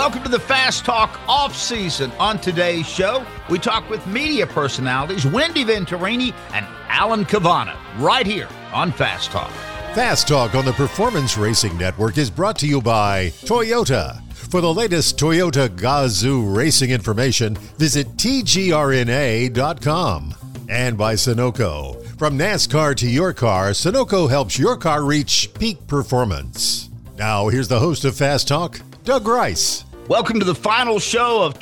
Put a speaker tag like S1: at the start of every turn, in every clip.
S1: Welcome to the Fast Talk off-season. On today's show, we talk with media personalities Wendy Venturini and Alan Cavanna right here on Fast Talk.
S2: Fast Talk on the Performance Racing Network is brought to you by Toyota. For the latest Toyota Gazoo racing information, visit tgrna.com. And by Sunoco. From NASCAR to your car, Sunoco helps your car reach peak performance. Now, here's the host of Fast Talk, Doug Rice.
S1: Welcome to the final show of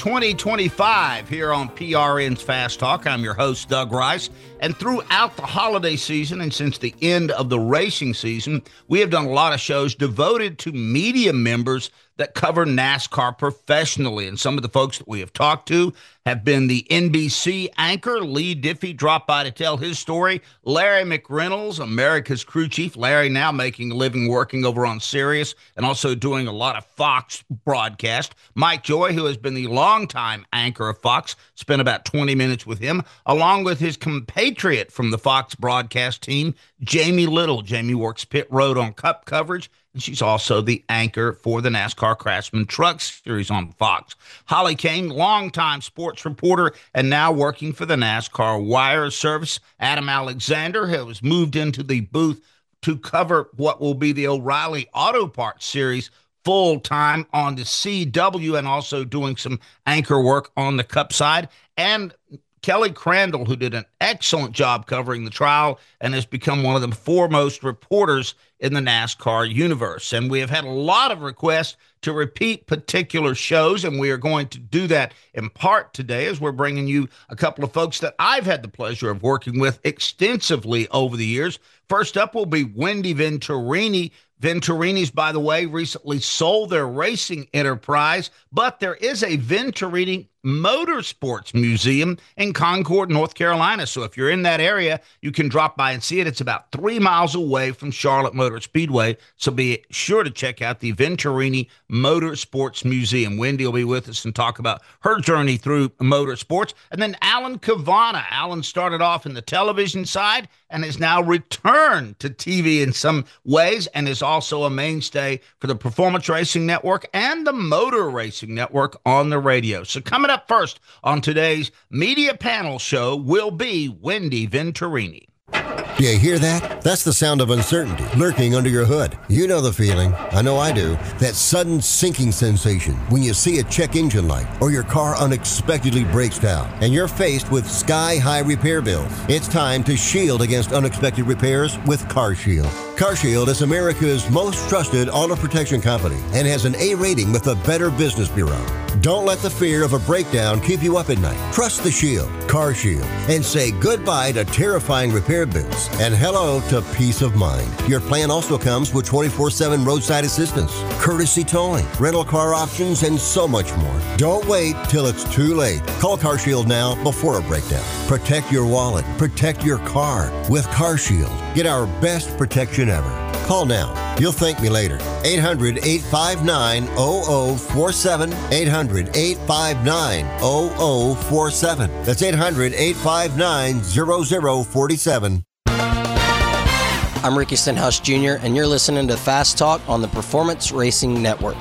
S1: 2025 here on PRN's Fast Talk. I'm your host, Doug Rice. And throughout the holiday season and since the end of the racing season, we have done a lot of shows devoted to media members that cover NASCAR professionally. And some of the folks that we have talked to have been the NBC anchor, Lee Diffie, dropped by to tell his story. Larry McReynolds, America's crew chief. Larry now making a living working over on Sirius and also doing a lot of Fox broadcast. Mike Joy, who has been the longtime anchor of Fox, spent about 20 minutes with him, along with his compatriot from the Fox broadcast team, Jamie Little. Jamie works pit road on Cup coverage, and she's also the anchor for the NASCAR Craftsman Truck Series on Fox. Holly Kane, longtime sports reporter and now working for the NASCAR Wire Service. Adam Alexander has moved into the booth to cover what will be the O'Reilly Auto Parts Series full-time on the CW and also doing some anchor work on the Cup side. And Kelly Crandall, who did an excellent job covering the trial and has become one of the foremost reporters in the NASCAR universe. And we have had a lot of requests to repeat particular shows, and we are going to do that in part today as we're bringing you a couple of folks that I've had the pleasure of working with extensively over the years. First up will be Wendy Venturini. Venturini's, by the way, recently sold their racing enterprise, but there is a Venturini Motorsports Museum in Concord, North Carolina. So if you're in that area, you can drop by and see it. It's about 3 miles away from Charlotte Motor Speedway. So be sure to check out the Venturini Motorsports Museum. Wendy will be with us and talk about her journey through motorsports. And then Alan Cavanna. Alan started off in the television side and has now returned to TV in some ways and is also a mainstay for the Performance Racing Network and the Motor Racing Network on the radio. So coming up first on today's media panel show will be Wendy Venturini.
S3: Do you hear that? That's the sound of uncertainty lurking under your hood. You know the feeling. I know I do. That sudden sinking sensation when you see a check engine light or your car unexpectedly breaks down and you're faced with sky-high repair bills. It's time to shield against unexpected repairs with CarShield. CarShield is America's most trusted auto protection company and has an A rating with the Better Business Bureau. Don't let the fear of a breakdown keep you up at night. Trust the Shield, CarShield, and say goodbye to terrifying repair bills and hello to peace of mind. Your plan also comes with 24/7 roadside assistance, courtesy towing, rental car options, and so much more. Don't wait till it's too late. Call CarShield now before a breakdown. Protect your wallet. Protect your car with CarShield. Get our best protection ever. Call now. You'll thank me later. 800-859-0047. 800-859-0047. That's 800-859-0047.
S4: I'm Ricky Stenhouse Jr., and you're listening to Fast Talk on the Performance Racing Network.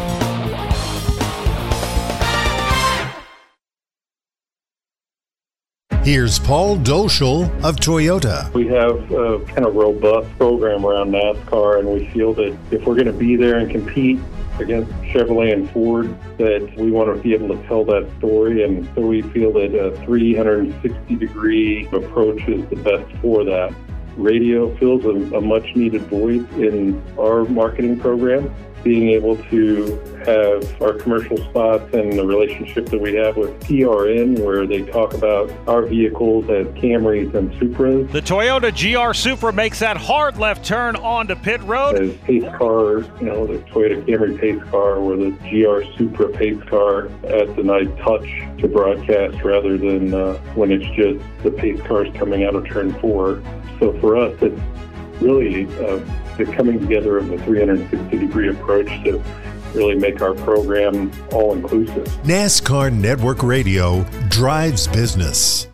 S2: Here's Paul Doschel of Toyota.
S5: We have a kind of robust program around NASCAR, and we feel that if we're going to be there and compete against Chevrolet and Ford, that we want to be able to tell that story. And so we feel that a 360-degree approach is the best for that. Radio fills a much-needed void in our marketing program. Being able to have our commercial spots and the relationship that we have with PRN, where they talk about our vehicles as Camrys and Supras.
S6: The Toyota GR Supra makes that hard left turn onto pit road.
S5: As pace cars, the Toyota Camry pace car or the GR Supra pace car adds a nice touch to broadcast rather than when it's just the pace cars coming out of turn 4. So for us, it's really the coming together of a 360-degree approach to really make our program all-inclusive.
S2: NASCAR Network Radio drives business.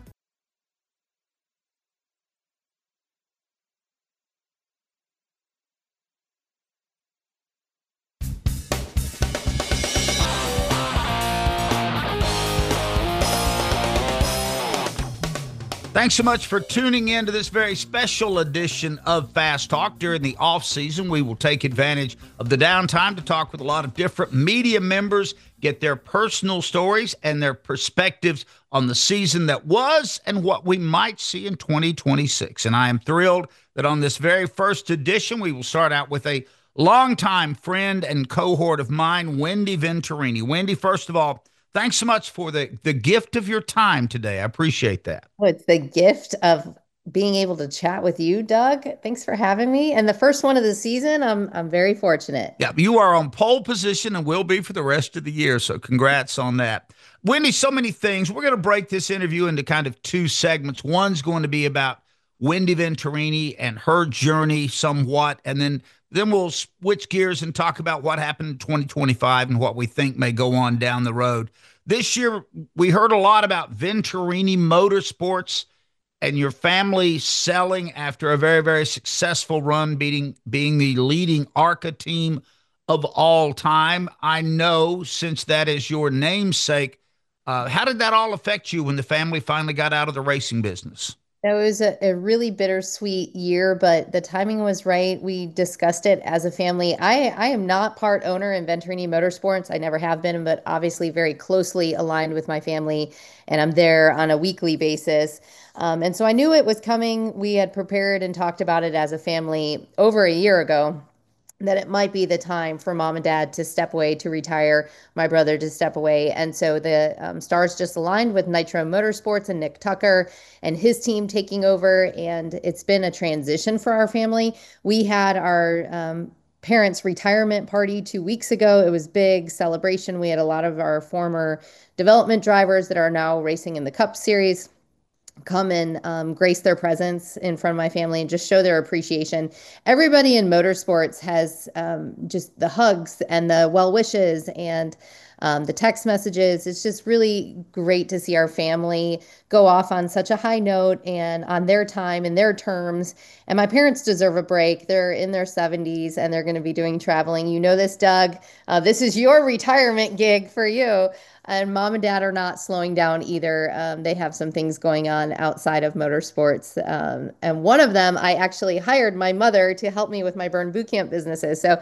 S1: Thanks so much for tuning in to this very special edition of Fast Talk. During the off season, we will take advantage of the downtime to talk with a lot of different media members, get their personal stories and their perspectives on the season that was and what we might see in 2026. And I am thrilled that on this very first edition, we will start out with a longtime friend and cohort of mine, Wendy Venturini. Wendy, first of all, thanks so much for the gift of your time today. I appreciate that.
S7: Oh, it's the gift of being able to chat with you, Doug. Thanks for having me. And the first one of the season, I'm very fortunate.
S1: Yeah, you are on pole position and will be for the rest of the year. So congrats on that. Wendy, so many things. We're going to break this interview into kind of two segments. One's going to be about Wendy Venturini and her journey somewhat. And then we'll switch gears and talk about what happened in 2025 and what we think may go on down the road. This year, we heard a lot about Venturini Motorsports and your family selling after a very, very successful run, being the leading ARCA team of all time. I know, since that is your namesake, how did that all affect you when the family finally got out of the racing business?
S7: It was a really bittersweet year, but the timing was right. We discussed it as a family. I am not part owner in Venturini Motorsports. I never have been, but obviously very closely aligned with my family, and I'm there on a weekly basis. And so I knew it was coming. We had prepared and talked about it as a family over a year ago, that it might be the time for mom and dad to step away, to retire, my brother to step away. And so the stars just aligned with Nitro Motorsports and Nick Tucker and his team taking over. And it's been a transition for our family. We had our parents' retirement party 2 weeks ago. It was big celebration. We had a lot of our former development drivers that are now racing in the Cup Series come and grace their presence in front of my family and just show their appreciation. Everybody in motorsports has just the hugs and the well wishes and the text messages. It's just really great to see our family go off on such a high note and on their time and their terms. And my parents deserve a break. They're in their 70s and they're going to be doing traveling. You know this, Doug. This is your retirement gig for you. And mom and dad are not slowing down either. They have some things going on outside of motorsports. And one of them, I actually hired my mother to help me with my Burn Boot Camp businesses. So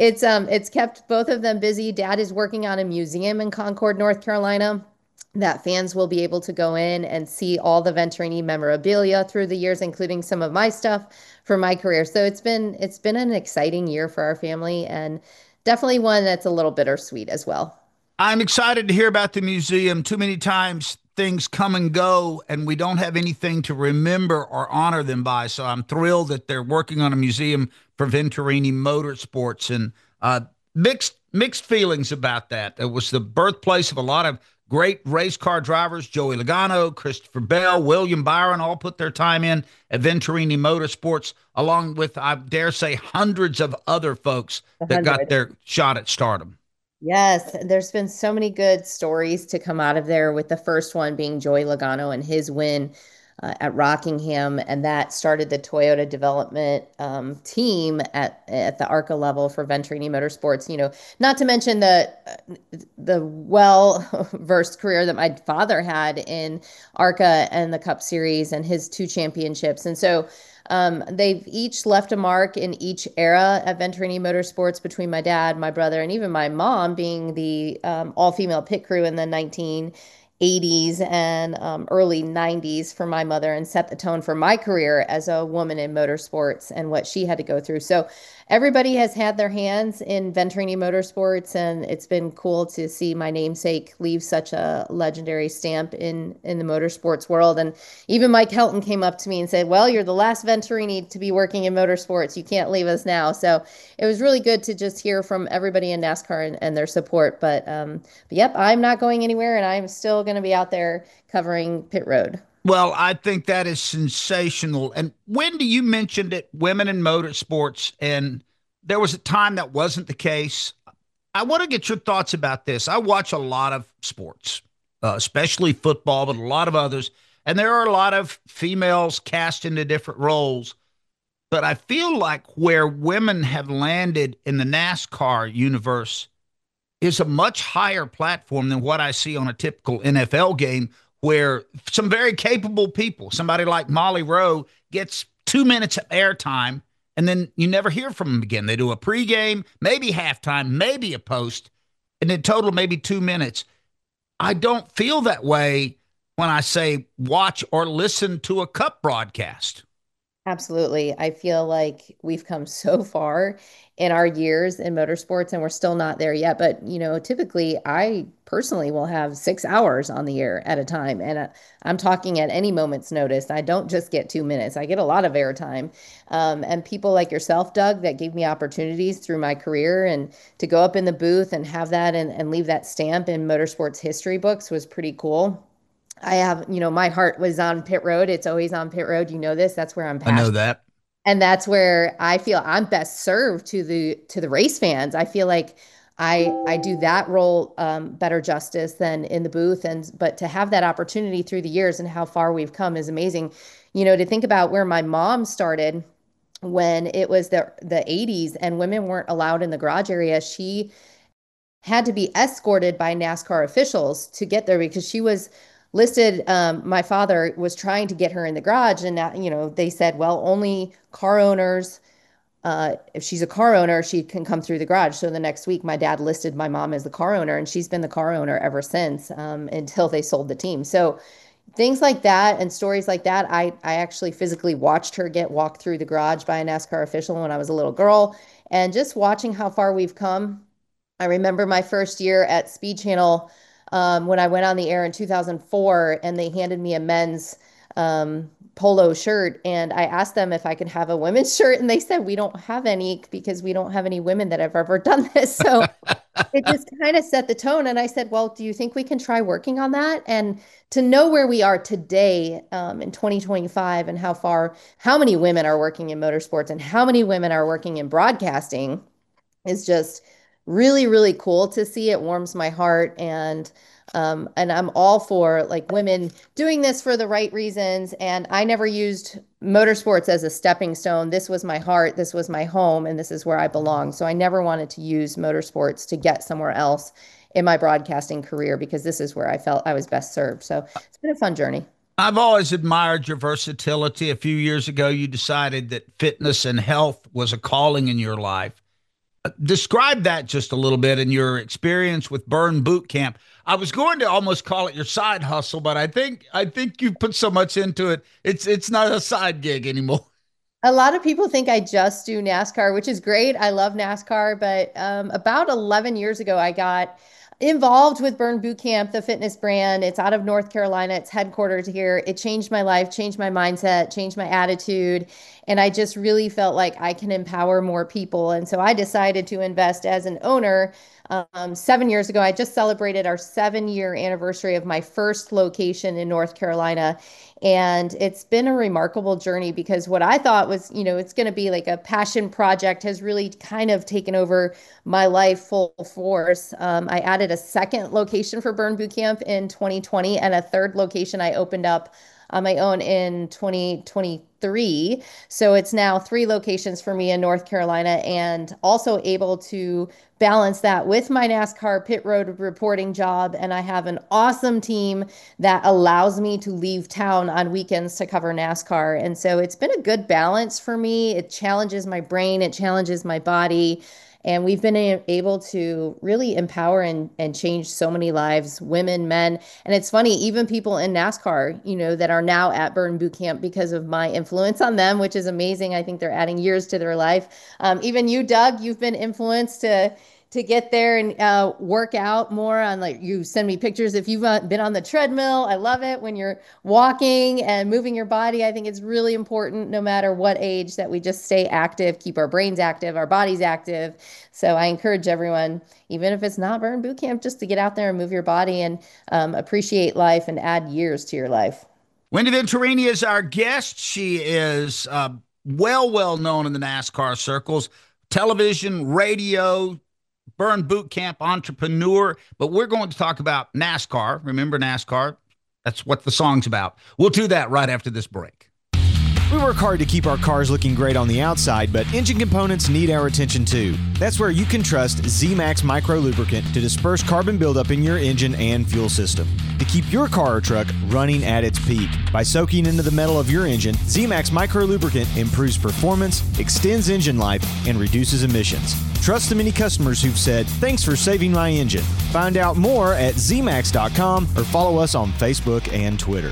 S7: it's kept both of them busy. Dad is working on a museum in Concord, North Carolina, that fans will be able to go in and see all the Venturini memorabilia through the years, including some of my stuff from my career. So it's been an exciting year for our family, and definitely one that's a little bittersweet as well.
S1: I'm excited to hear about the museum. Too many times things come and go, and we don't have anything to remember or honor them by. So I'm thrilled that they're working on a museum for Venturini Motorsports, and mixed feelings about that. It was the birthplace of a lot of great race car drivers. Joey Logano, Christopher Bell, William Byron all put their time in at Venturini Motorsports, along with, I dare say, hundreds of other folks that got their shot at stardom.
S7: Yes, there's been so many good stories to come out of there, with the first one being Joey Logano and his win at Rockingham, and that started the Toyota development team at the ARCA level for Venturini Motorsports. You know, not to mention the well-versed career that my father had in ARCA and the Cup Series and his 2 championships. And so they've each left a mark in each era at Venturini Motorsports, between my dad, my brother, and even my mom being the all-female pit crew in the 1980s and early 90s for my mother, and set the tone for my career as a woman in motorsports and what she had to go through. So everybody has had their hands in Venturini Motorsports, and it's been cool to see my namesake leave such a legendary stamp in the motorsports world. And even Mike Helton came up to me and said, well, you're the last Venturini to be working in motorsports. You can't leave us now. So it was really good to just hear from everybody in NASCAR and their support. But yep, I'm not going anywhere, and I'm still going to be out there covering pit road.
S1: Well, I think that is sensational. And Wendy, you mentioned it, women in motorsports, and there was a time that wasn't the case. I want to get your thoughts about this. I watch a lot of sports, especially football, but a lot of others, and there are a lot of females cast into different roles. But I feel like where women have landed in the NASCAR universe is a much higher platform than what I see on a typical NFL game, where some very capable people, somebody like Molly Rowe, gets 2 minutes of airtime, and then you never hear from them again. They do a pregame, maybe halftime, maybe a post, and in total, maybe 2 minutes. I don't feel that way when I say watch or listen to a Cup broadcast.
S7: Absolutely. I feel like we've come so far in our years in motorsports and we're still not there yet. But, typically I personally will have 6 hours on the air at a time. And I'm talking at any moment's notice. I don't just get 2 minutes, I get a lot of airtime. And people like yourself, Doug, that gave me opportunities through my career and to go up in the booth and have that and leave that stamp in motorsports history books was pretty cool. I have, my heart was on pit road. It's always on pit road. You know this. That's where I'm
S1: I know
S7: passionate.
S1: that.
S7: And that's where I feel I'm best served to the race fans. I feel like I do that role better justice than in the booth. But to have that opportunity through the years and how far we've come is amazing. To think about where my mom started when it was the 80s and women weren't allowed in the garage area. She had to be escorted by NASCAR officials to get there because she was listed. My father was trying to get her in the garage, and now, they said, well, only car owners. If she's a car owner, she can come through the garage. So the next week, my dad listed my mom as the car owner, and she's been the car owner ever since, until they sold the team. So things like that and stories like that, I actually physically watched her get walked through the garage by a NASCAR official when I was a little girl, and just watching how far we've come. I remember my first year at Speed Channel, when I went on the air in 2004, and they handed me a men's polo shirt, and I asked them if I could have a women's shirt, and they said, we don't have any because we don't have any women that have ever done this. So it just kind of set the tone. And I said, well, do you think we can try working on that? And to know where we are today, in 2025, and how many women are working in motorsports and how many women are working in broadcasting is just really, really cool to see. It warms my heart. And I'm all for like women doing this for the right reasons. And I never used motorsports as a stepping stone. This was my heart, this was my home, and this is where I belong. So I never wanted to use motorsports to get somewhere else in my broadcasting career because this is where I felt I was best served. So it's been a fun journey.
S1: I've always admired your versatility. A few years ago, you decided that fitness and health was a calling in your life. Describe that just a little bit in your experience with Burn Boot Camp. I was going to almost call it your side hustle, but I think you put so much into it. It's not a side gig anymore.
S7: A lot of people think I just do NASCAR, which is great. I love NASCAR, but about 11 years ago, I got involved with Burn Boot Camp, the fitness brand. It's out of North Carolina. It's headquartered here. It changed my life, changed my mindset, changed my attitude. And I just really felt like I can empower more people. And so I decided to invest as an owner. 7 years ago, I just celebrated our 7-year anniversary of my first location in North Carolina. And it's been a remarkable journey because what I thought was, it's going to be like a passion project has really kind of taken over my life full force. I added a second location for Burn Boot Camp in 2020 and a third location I opened up on my own in 2023. So it's now 3 locations for me in North Carolina, and also able to balance that with my NASCAR pit road reporting job. And I have an awesome team that allows me to leave town on weekends to cover NASCAR. And so it's been a good balance for me. It challenges my brain, it challenges my body. And we've been able to really empower and change so many lives, women, men. And it's funny, even people in NASCAR, that are now at Burn Boot Camp because of my influence on them, which is amazing. I think they're adding years to their life. Even you, Doug, you've been influenced to get there and work out more on, like, you send me pictures if you've been on the treadmill. I love it when you're walking and moving your body. I think it's really important no matter what age that we just stay active, keep our brains active, our bodies active. So I encourage everyone, even if it's not Burn Boot Camp, just to get out there and move your body and appreciate life and add years to your life.
S1: Wendy Venturini is our guest. She is well known in the NASCAR circles, television, radio, Burn Boot Camp entrepreneur, but we're going to talk about NASCAR. Remember NASCAR? That's what the song's about. We'll do that right after this break.
S8: We work hard to keep our cars looking great on the outside, but engine components need our attention too. That's where you can trust Z-Max Micro Lubricant to disperse carbon buildup in your engine and fuel system to keep your car or truck running at its peak. By soaking into the metal of your engine, Z-Max Micro Lubricant improves performance, extends engine life, and reduces emissions. Trust the many customers who've said, "Thanks for saving my engine." Find out more at zmax.com or follow us on Facebook and Twitter.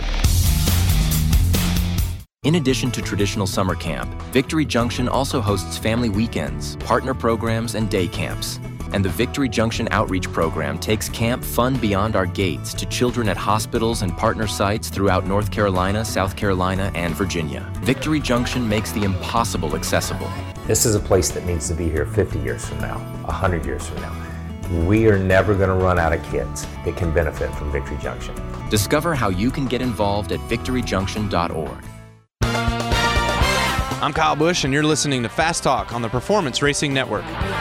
S9: In addition to traditional summer camp, Victory Junction also hosts family weekends, partner programs, and day camps. And the Victory Junction Outreach Program takes camp fun beyond our gates to children at hospitals and partner sites throughout North Carolina, South Carolina, and Virginia. Victory Junction makes the impossible accessible.
S10: This is a place that needs to be here 50 years from now, 100 years from now. We are never going to run out of kids that can benefit from Victory Junction.
S9: Discover how you can get involved at victoryjunction.org.
S11: I'm Kyle Busch, and you're listening to Fast Talk on the Performance Racing Network.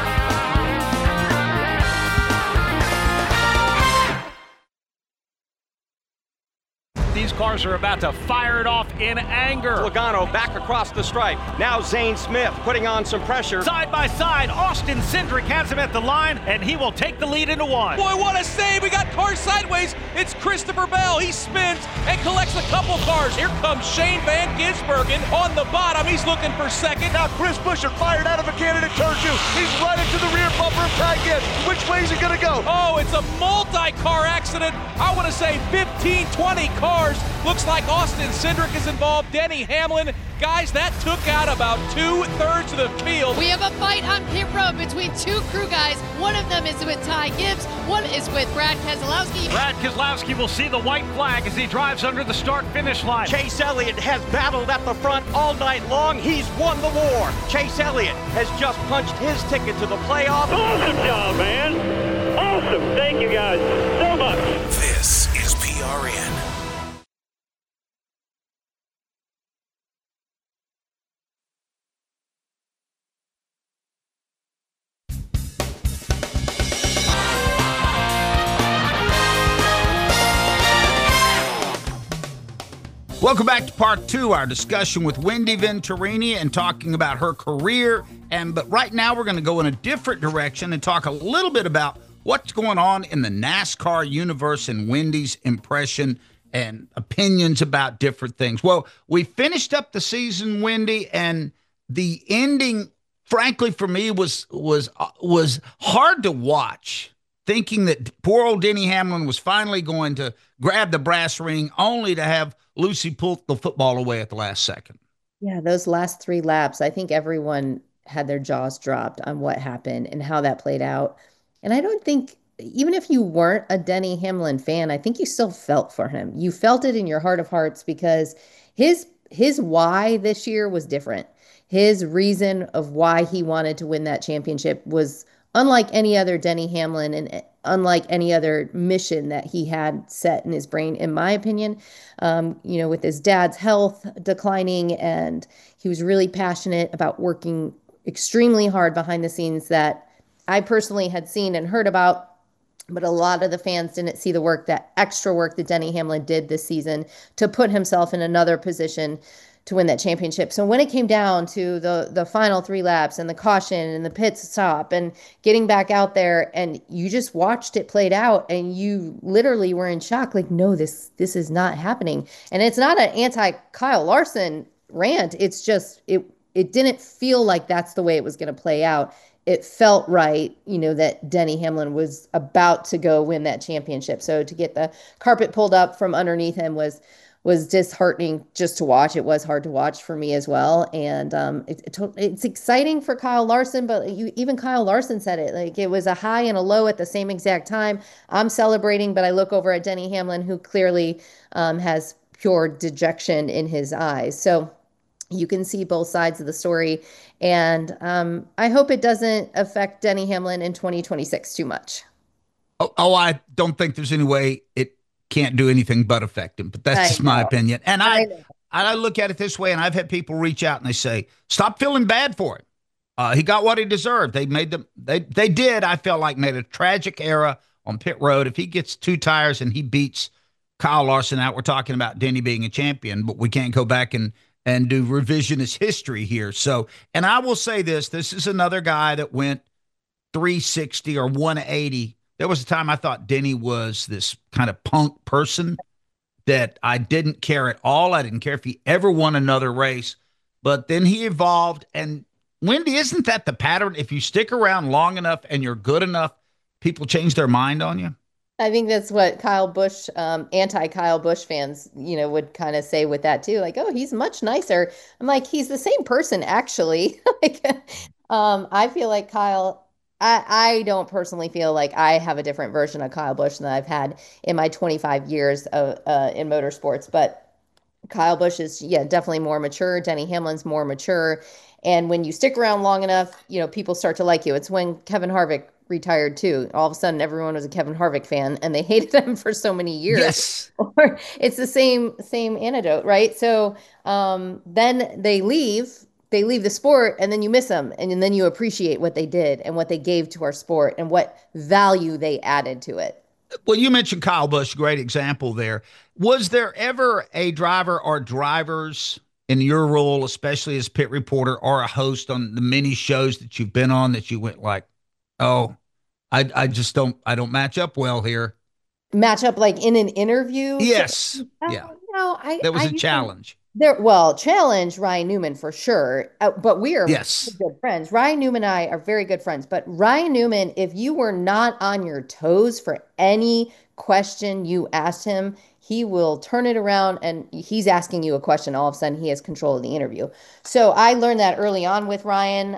S6: These cars are about to fire it off in anger.
S12: Logano back across the stripe. Now Zane Smith putting on some pressure.
S6: Side by side, Austin Cindric has him at the line, and he will take the lead into one.
S13: Boy, what a save. We got cars sideways. It's Christopher Bell. He spins and collects a couple cars. Here comes Shane Van Gisbergen on the bottom. He's looking for second.
S14: Now Chris Buescher fired out of a cannon at turn 2. He's right into the rear bumper of Ty Gibbs. Which way is he going to go?
S13: Oh, it's a multi-car accident. I want to say 15, 20 cars. Looks like Austin Cindric is involved. Denny Hamlin. Guys, that took out about 2/3 of the field.
S15: We have a fight on pit road between two crew guys. One of them is with Ty Gibbs. One is with Brad Keselowski.
S6: Brad Keselowski will see the white flag as he drives under the start-finish line.
S12: Chase Elliott has battled at the front all night long. He's won the war. Chase Elliott has just punched his ticket to the playoff.
S16: Awesome job, man. Awesome. Thank you guys so much.
S17: This is PRN.
S1: Welcome back to part 2, our discussion with Wendy Venturini and talking about her career. But right now we're going to go in a different direction and talk a little bit about what's going on in the NASCAR universe and Wendy's impression and opinions about different things. Well, we finished up the season, Wendy, and the ending, frankly, for me was hard to watch. Thinking that poor old Denny Hamlin was finally going to grab the brass ring, only to have Lucy pull the football away at the last second.
S7: Yeah, those last 3 laps, I think everyone had their jaws dropped on what happened and how that played out. And I don't think, even if you weren't a Denny Hamlin fan, I think you still felt for him. You felt it in your heart of hearts because his why this year was different. His reason of why he wanted to win that championship was unlike any other Denny Hamlin and unlike any other mission that he had set in his brain, in my opinion. With his dad's health declining, and he was really passionate about working extremely hard behind the scenes that I personally had seen and heard about, but a lot of the fans didn't see the work, that extra work that Denny Hamlin did this season to put himself in another position to win that championship. So when it came down to the final 3 laps and the caution and the pit stop and getting back out there, and you just watched it played out and you literally were in shock, like, no, this is not happening. And it's not an anti-Kyle Larson rant. It's just, it didn't feel like that's the way it was going to play out. It felt right, that Denny Hamlin was about to go win that championship. So to get the carpet pulled up from underneath him was disheartening just to watch. It was hard to watch for me as well. And it's exciting for Kyle Larson, but even Kyle Larson said it, like it was a high and a low at the same exact time. I'm celebrating, but I look over at Denny Hamlin, who clearly has pure dejection in his eyes. So you can see both sides of the story. And I hope it doesn't affect Denny Hamlin in 2026 too much.
S1: I don't think there's any way it can't do anything but affect him, but that's just my opinion. And I look at it this way, and I've had people reach out and they say, stop feeling bad for him. He got what he deserved. They did, I felt like, made a tragic error on pit road. If he gets 2 tires and he beats Kyle Larson out, we're talking about Denny being a champion, but we can't go back and and do revisionist history here. So, and I will say this is another guy that went 360 or 180. There was a time I thought Denny was this kind of punk person that I didn't care at all. I didn't care if he ever won another race. But then he evolved. And Wendy, isn't that the pattern? If you stick around long enough and you're good enough, people change their mind on you?
S7: I think that's what Kyle Busch, anti-Kyle Busch fans, would kind of say with that too. Like, oh, he's much nicer. I'm like, he's the same person, actually. I feel like Kyle, I don't personally feel like I have a different version of Kyle Busch than I've had in my 25 years of in motorsports. But Kyle Busch is, definitely more mature. Denny Hamlin's more mature. And when you stick around long enough, people start to like you. It's when Kevin Harvick retired too. All of a sudden, everyone was a Kevin Harvick fan, and they hated him for so many years.
S1: Yes.
S7: Or it's the same antidote, right? So then they leave the sport, and then you miss them, and then you appreciate what they did and what they gave to our sport and what value they added to it.
S1: Well, you mentioned Kyle Busch, great example there. Was there ever a driver or drivers in your role, especially as pit reporter or a host on the many shows that you've been on, that you went like, oh, I just don't match up well here?
S7: Match up like in an interview?
S1: Yes. Yeah.
S7: No,
S1: that was a challenge.
S7: Challenge Ryan Newman for sure. But we are good friends. Ryan Newman and I are very good friends. But Ryan Newman, if you were not on your toes for any question you asked him, he will turn it around and he's asking you a question. All of a sudden, he has control of the interview. So I learned that early on with Ryan.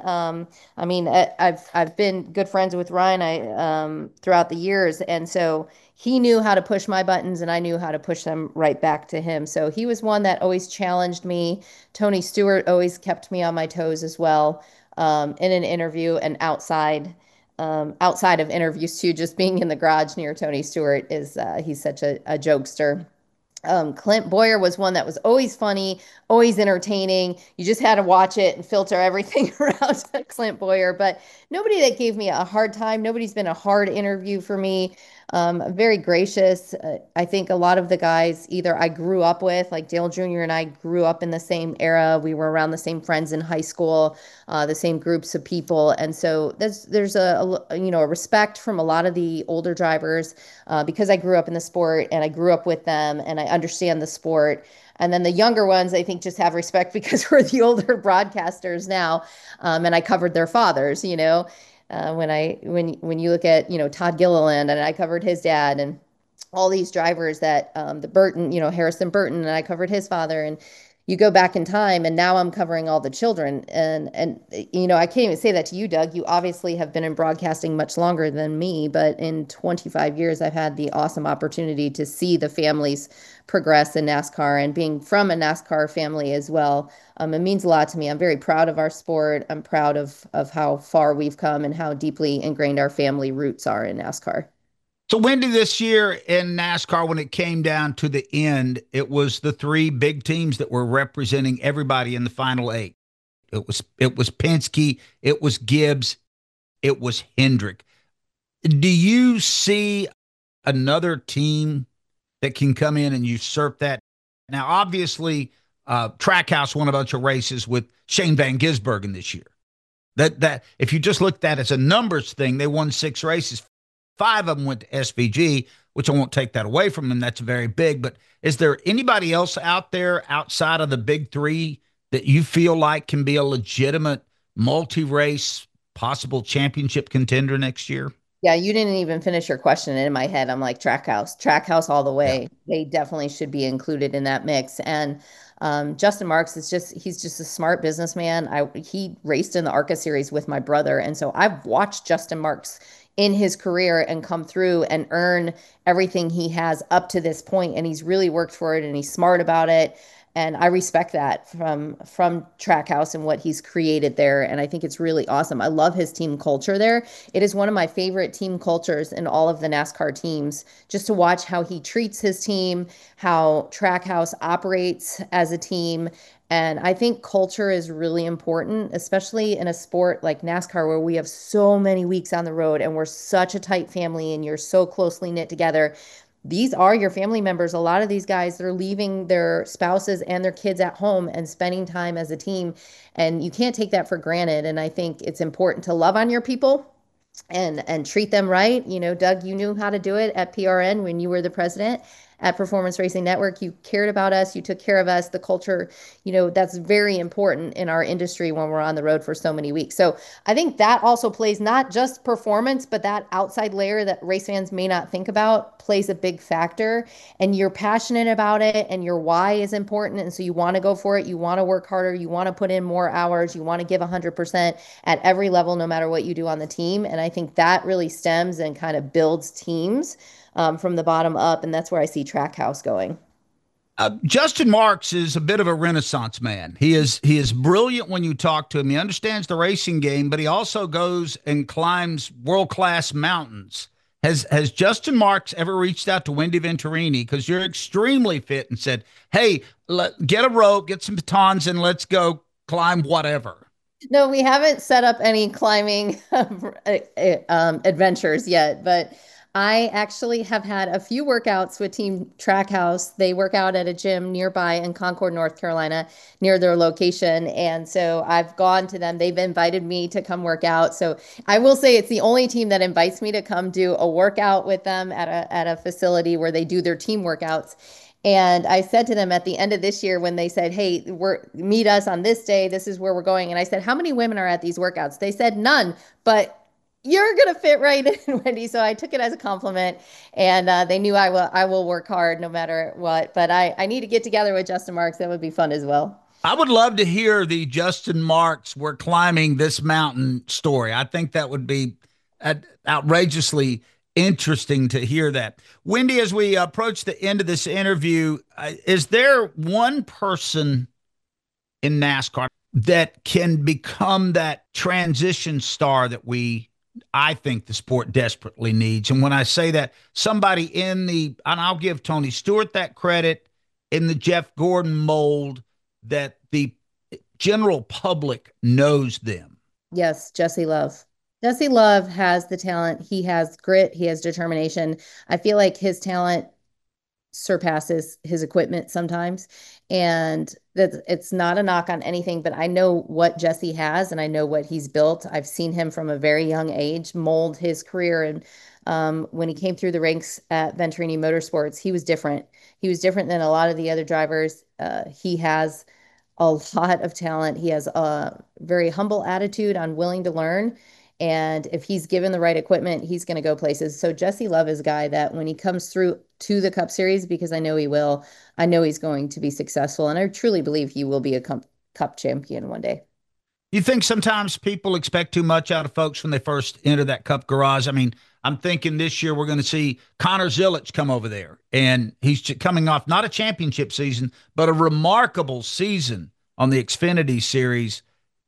S7: I've been good friends with Ryan throughout the years, and so he knew how to push my buttons, and I knew how to push them right back to him. So he was one that always challenged me. Tony Stewart always kept me on my toes as well, in an interview and outside of interviews too. Just being in the garage near Tony Stewart he's such a jokester. Clint Boyer was one that was always funny, always entertaining. You just had to watch it and filter everything around Clint Boyer, but nobody that gave me a hard time. Nobody's been a hard interview for me. Very gracious. I think a lot of the guys either I grew up with, like Dale Jr. and I grew up in the same era. We were around the same friends in high school, the same groups of people. And so there's a respect from a lot of the older drivers because I grew up in the sport and I grew up with them and I understand the sport. And then the younger ones, I think, just have respect because we're the older broadcasters now. And I covered their fathers, when you look at, Todd Gilliland, and I covered his dad, and all these drivers that the Burton, Harrison Burton, and I covered his father, and you go back in time, and now I'm covering all the children. And I can't even say that to you, Doug. You obviously have been in broadcasting much longer than me, but in 25 years, I've had the awesome opportunity to see the families progress in NASCAR, and being from a NASCAR family as well. It means a lot to me. I'm very proud of our sport. I'm proud of how far we've come and how deeply ingrained our family roots are in NASCAR.
S1: So Wendy, this year in NASCAR, when it came down to the end, it was the three big teams that were representing everybody in the final eight. It was Penske, it was Gibbs, it was Hendrick. Do you see another team that can come in and usurp that? Now, obviously, Trackhouse won a bunch of races with Shane Van Gisbergen this year. That if you just looked at it as a numbers thing, they won 6 races. 5 of them went to SVG, which I won't take that away from them. That's very big. But is there anybody else out there outside of the big three that you feel like can be a legitimate multi-race possible championship contender next year?
S7: Yeah, you didn't even finish your question. In my head, I'm like, Trackhouse all the way. Yeah. They definitely should be included in that mix. And Justin Marks he's just a smart businessman. He raced in the ARCA series with my brother. And so I've watched Justin Marks in his career and come through and earn everything he has up to this point. And he's really worked for it, and he's smart about it. And I respect that from Trackhouse and what he's created there. And I think it's really awesome. I love his team culture there. It is one of my favorite team cultures in all of the NASCAR teams, just to watch how he treats his team, how Trackhouse operates as a team. And I think culture is really important, especially in a sport like NASCAR, where we have so many weeks on the road and we're such a tight family and you're so closely knit together. these are your family members. A lot of these guys, they're leaving their spouses and their kids at home and spending time as a team. And you can't take that for granted. And I think it's important to love on your people and treat them right. You know, Doug, you knew how to do it at PRN when you were the president at Performance Racing Network. You cared about us. You took care of us. The culture, you know, that's very important in our industry when we're on the road for so many weeks. So I think that also plays not just performance, but that outside layer that race fans may not think about plays a big factor. And you're passionate about it, and your why is important. And so you want to go for it. You want to work harder. You want to put in more hours. You want to give 100% at every level, no matter what you do on the team. And I think that really stems and kind of builds teams from the bottom up, and that's where I see Trackhouse going.
S1: Justin Marks is a bit of a renaissance man. He is brilliant when you talk to him. He understands the racing game, but he also goes and climbs world-class mountains. Has Justin Marks ever reached out to Wendy Venturini, because you're extremely fit, and said, hey, get a rope, get some batons, and let's go climb whatever?
S7: No, we haven't set up any climbing adventures yet, but I actually have had a few workouts with Team Trackhouse. They work out at a gym nearby in Concord, North Carolina, near their location. And so I've gone to them. They've invited me to come work out. So I will say it's the only team that invites me to come do a workout with them at a facility where they do their team workouts. And I said to them at the end of this year, when they said, hey, meet us on this day, this is where we're going. And I said, how many women are at these workouts? They said none, but you're going to fit right in, Wendy. So I took it as a compliment, and they knew I will work hard no matter what. But I need to get together with Justin Marks. That would be fun as well.
S1: I would love to hear the Justin Marks, we're climbing this mountain story. I think that would be outrageously interesting to hear that. Wendy, as we approach the end of this interview, is there one person in NASCAR that can become that transition star that I think the sport desperately needs? And when I say that, somebody and I'll give Tony Stewart that credit, in the Jeff Gordon mold, that the general public knows them.
S7: Yes, Jesse Love. Jesse Love has the talent. He has grit. He has determination. I feel like his talent surpasses his equipment sometimes. And it's not a knock on anything, but I know what Jesse has, and I know what he's built. I've seen him from a very young age mold his career. And when he came through the ranks at Venturini Motorsports, he was different. He was different than a lot of the other drivers. He has a lot of talent. He has a very humble attitude on willing to learn. And if he's given the right equipment, he's going to go places. So Jesse Love is a guy that when he comes through to the Cup Series, because I know he will, I know he's going to be successful. And I truly believe he will be a Cup champion one day.
S1: You think sometimes people expect too much out of folks when they first enter that Cup garage? I mean, I'm thinking this year we're going to see Connor Zilisch come over there, and he's coming off not a championship season, but a remarkable season on the Xfinity Series.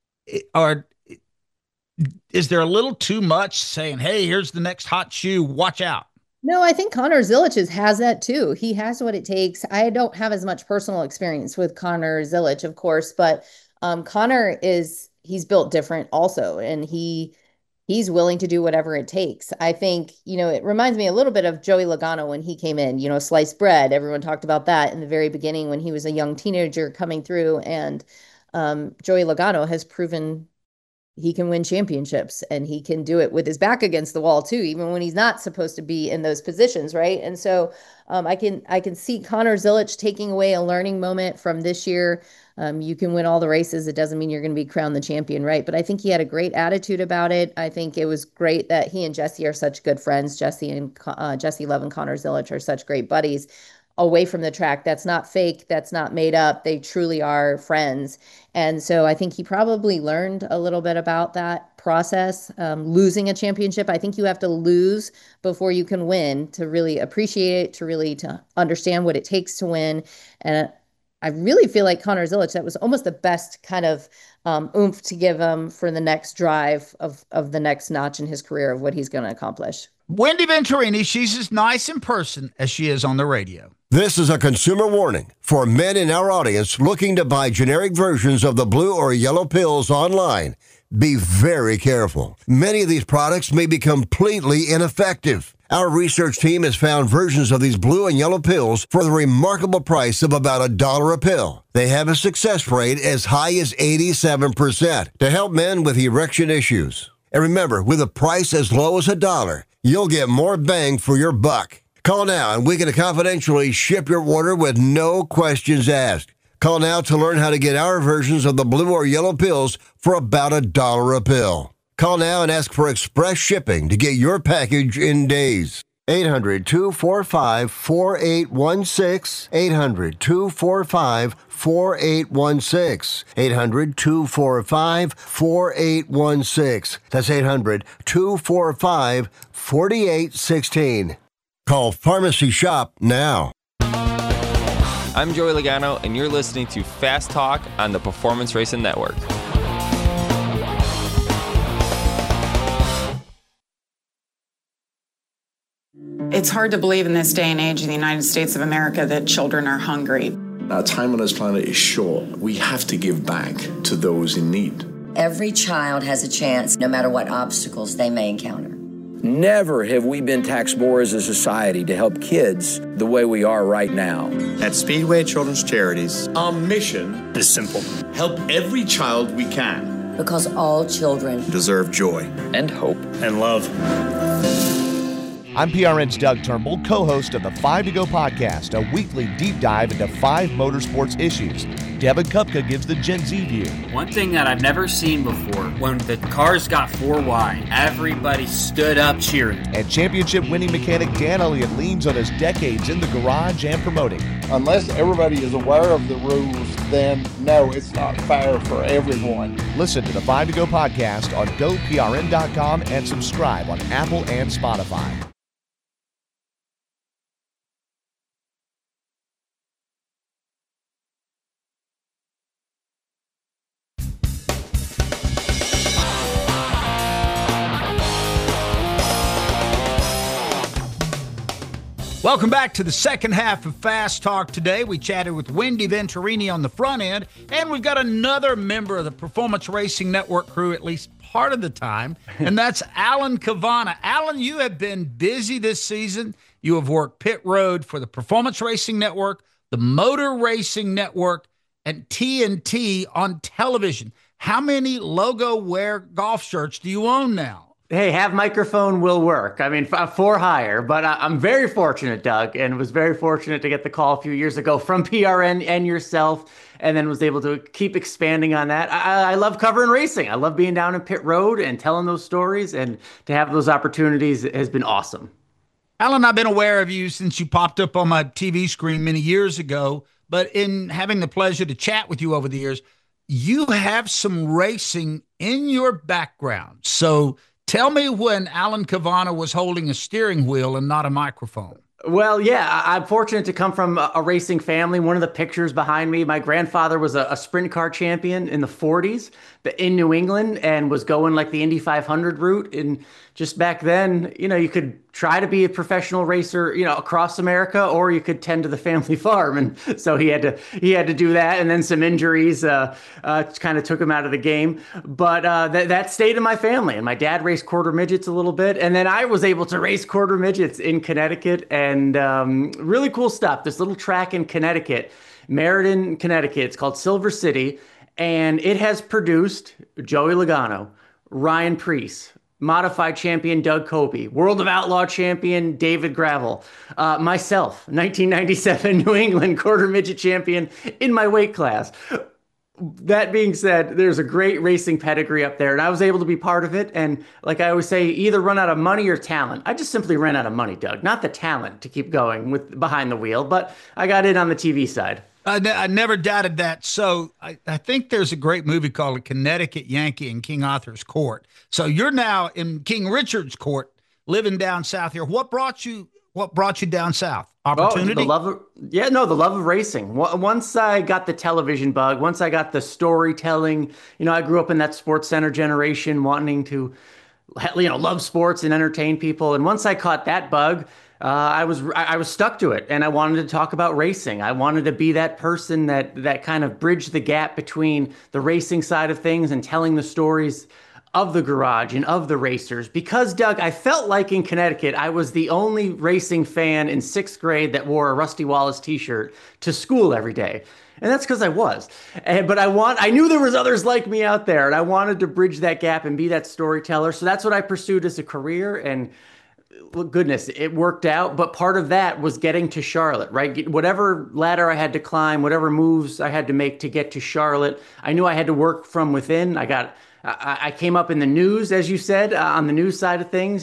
S1: Is there a little too much saying, hey, here's the next hot shoe, watch out?
S7: No, I think Connor Zilisch has that too. He has what it takes. I don't have as much personal experience with Connor Zilisch, of course, but Connor he's built different also, and he's willing to do whatever it takes. I think, it reminds me a little bit of Joey Logano when he came in, sliced bread. Everyone talked about that in the very beginning when he was a young teenager coming through, and Joey Logano has proven he can win championships, and he can do it with his back against the wall too, even when he's not supposed to be in those positions, right? And so I can see Connor Zilisch taking away a learning moment from this year. You can win all the races. It doesn't mean you're going to be crowned the champion, right? But I think he had a great attitude about it. I think it was great that he and Jesse are such good friends. Jesse Love and Connor Zilisch are such great buddies away from the track. That's not fake. That's not made up. They truly are friends. And so I think he probably learned a little bit about that process. Losing a championship, I think you have to lose before you can win to really appreciate it, to understand what it takes to win. And I really feel like Connor Zilisch, that was almost the best kind of oomph to give him for the next drive of the next notch in his career of what he's going to accomplish.
S1: Wendy Venturini, she's as nice in person as she is on the radio.
S3: This is a consumer warning for men in our audience looking to buy generic versions of the blue or yellow pills online. Be very careful. Many of these products may be completely ineffective. Our research team has found versions of these blue and yellow pills for the remarkable price of about $1 a pill. They have a success rate as high as 87% to help men with erection issues. And remember, with a price as low as $1, you'll get more bang for your buck. Call now and we can confidentially ship your order with no questions asked. Call now to learn how to get our versions of the blue or yellow pills for about $1 a pill. Call now and ask for express shipping to get your package in days. 800-245-4816. 800-245-4816. 800-245-4816. That's 800-245-4816. Call Pharmacy Shop now.
S18: I'm Joey Logano, and you're listening to Fast Talk on the Performance Racing Network.
S19: It's hard to believe in this day and age in the United States of America that children are hungry.
S20: Our time on this planet is short. We have to give back to those in need.
S21: Every child has a chance, no matter what obstacles they may encounter.
S22: Never have we been taxed more as a society to help kids the way we are right now.
S23: At Speedway Children's Charities, our mission is simple. Help every child we can.
S21: Because all children
S23: deserve joy
S22: and hope
S23: and love.
S24: I'm PRN's Doug Turnbull, co-host of the 5 to Go podcast, a weekly deep dive into 5 motorsports issues. Devin Kupka gives the Gen Z view.
S25: One thing that I've never seen before, when the cars got 4 wide, everybody stood up cheering.
S24: And championship-winning mechanic Dan Elliott leans on his decades in the garage and promoting.
S26: Unless everybody is aware of the rules, then no, it's not fair for everyone.
S24: Listen to the 5 to Go podcast on GoPRN.com and subscribe on Apple and Spotify.
S1: Welcome back to the second half of Fast Talk today. We chatted with Wendy Venturini on the front end, and we've got another member of the Performance Racing Network crew, at least part of the time, and that's Alan Cavanna. Alan, you have been busy this season. You have worked pit road for the Performance Racing Network, the Motor Racing Network, and TNT on television. How many logo wear golf shirts do you own now?
S27: Hey, have microphone will work. I mean, for hire, but I'm very fortunate, Doug, and was very fortunate to get the call a few years ago from PRN and yourself, and then was able to keep expanding on that. I love covering racing. I love being down in pit road and telling those stories, and to have those opportunities has been awesome.
S1: Alan, I've been aware of you since you popped up on my TV screen many years ago, but in having the pleasure to chat with you over the years, you have some racing in your background. So tell me when Alan Cavanna was holding a steering wheel and not a microphone.
S27: Well, yeah, I'm fortunate to come from a racing family. One of the pictures behind me, my grandfather was a sprint car champion in the 40s in New England and was going like the Indy 500 route. And just back then, you could try to be a professional racer, across America, or you could tend to the family farm. And so he had to do that. And then some injuries kind of took him out of the game. But that stayed in my family. And my dad raced quarter midgets a little bit. And then I was able to race quarter midgets in Connecticut. And really cool stuff. This little track in Connecticut, Meriden, Connecticut. It's called Silver City. And it has produced Joey Logano, Ryan Preece, modified champion Doug Coby, World of Outlaw champion David Gravel, myself, 1997 New England quarter midget champion in my weight class. That being said, there's a great racing pedigree up there, and I was able to be part of it. And like I always say, either run out of money or talent. I just simply ran out of money, Doug, not the talent to keep going with behind the wheel, but I got in on the TV side.
S1: I never doubted that. So I think there's a great movie called Connecticut Yankee in King Arthur's Court. So you're now in King Richard's Court, living down south here. What brought you down south? Opportunity?
S27: The love of racing. Once I got the television bug, once I got the storytelling, I grew up in that Sports Center generation wanting to love sports and entertain people. And once I caught that bug, I was stuck to it, and I wanted to talk about racing. I wanted to be that person that kind of bridged the gap between the racing side of things and telling the stories of the garage and of the racers. Because, Doug, I felt like in Connecticut, I was the only racing fan in 6th grade that wore a Rusty Wallace t-shirt to school every day. And that's because I was. But I knew there was others like me out there, and I wanted to bridge that gap and be that storyteller. So that's what I pursued as a career. And goodness, it worked out. But part of that was getting to Charlotte, right? Whatever ladder I had to climb, whatever moves I had to make to get to Charlotte, I knew I had to work from within. I came up in the news, as you said, on the news side of things,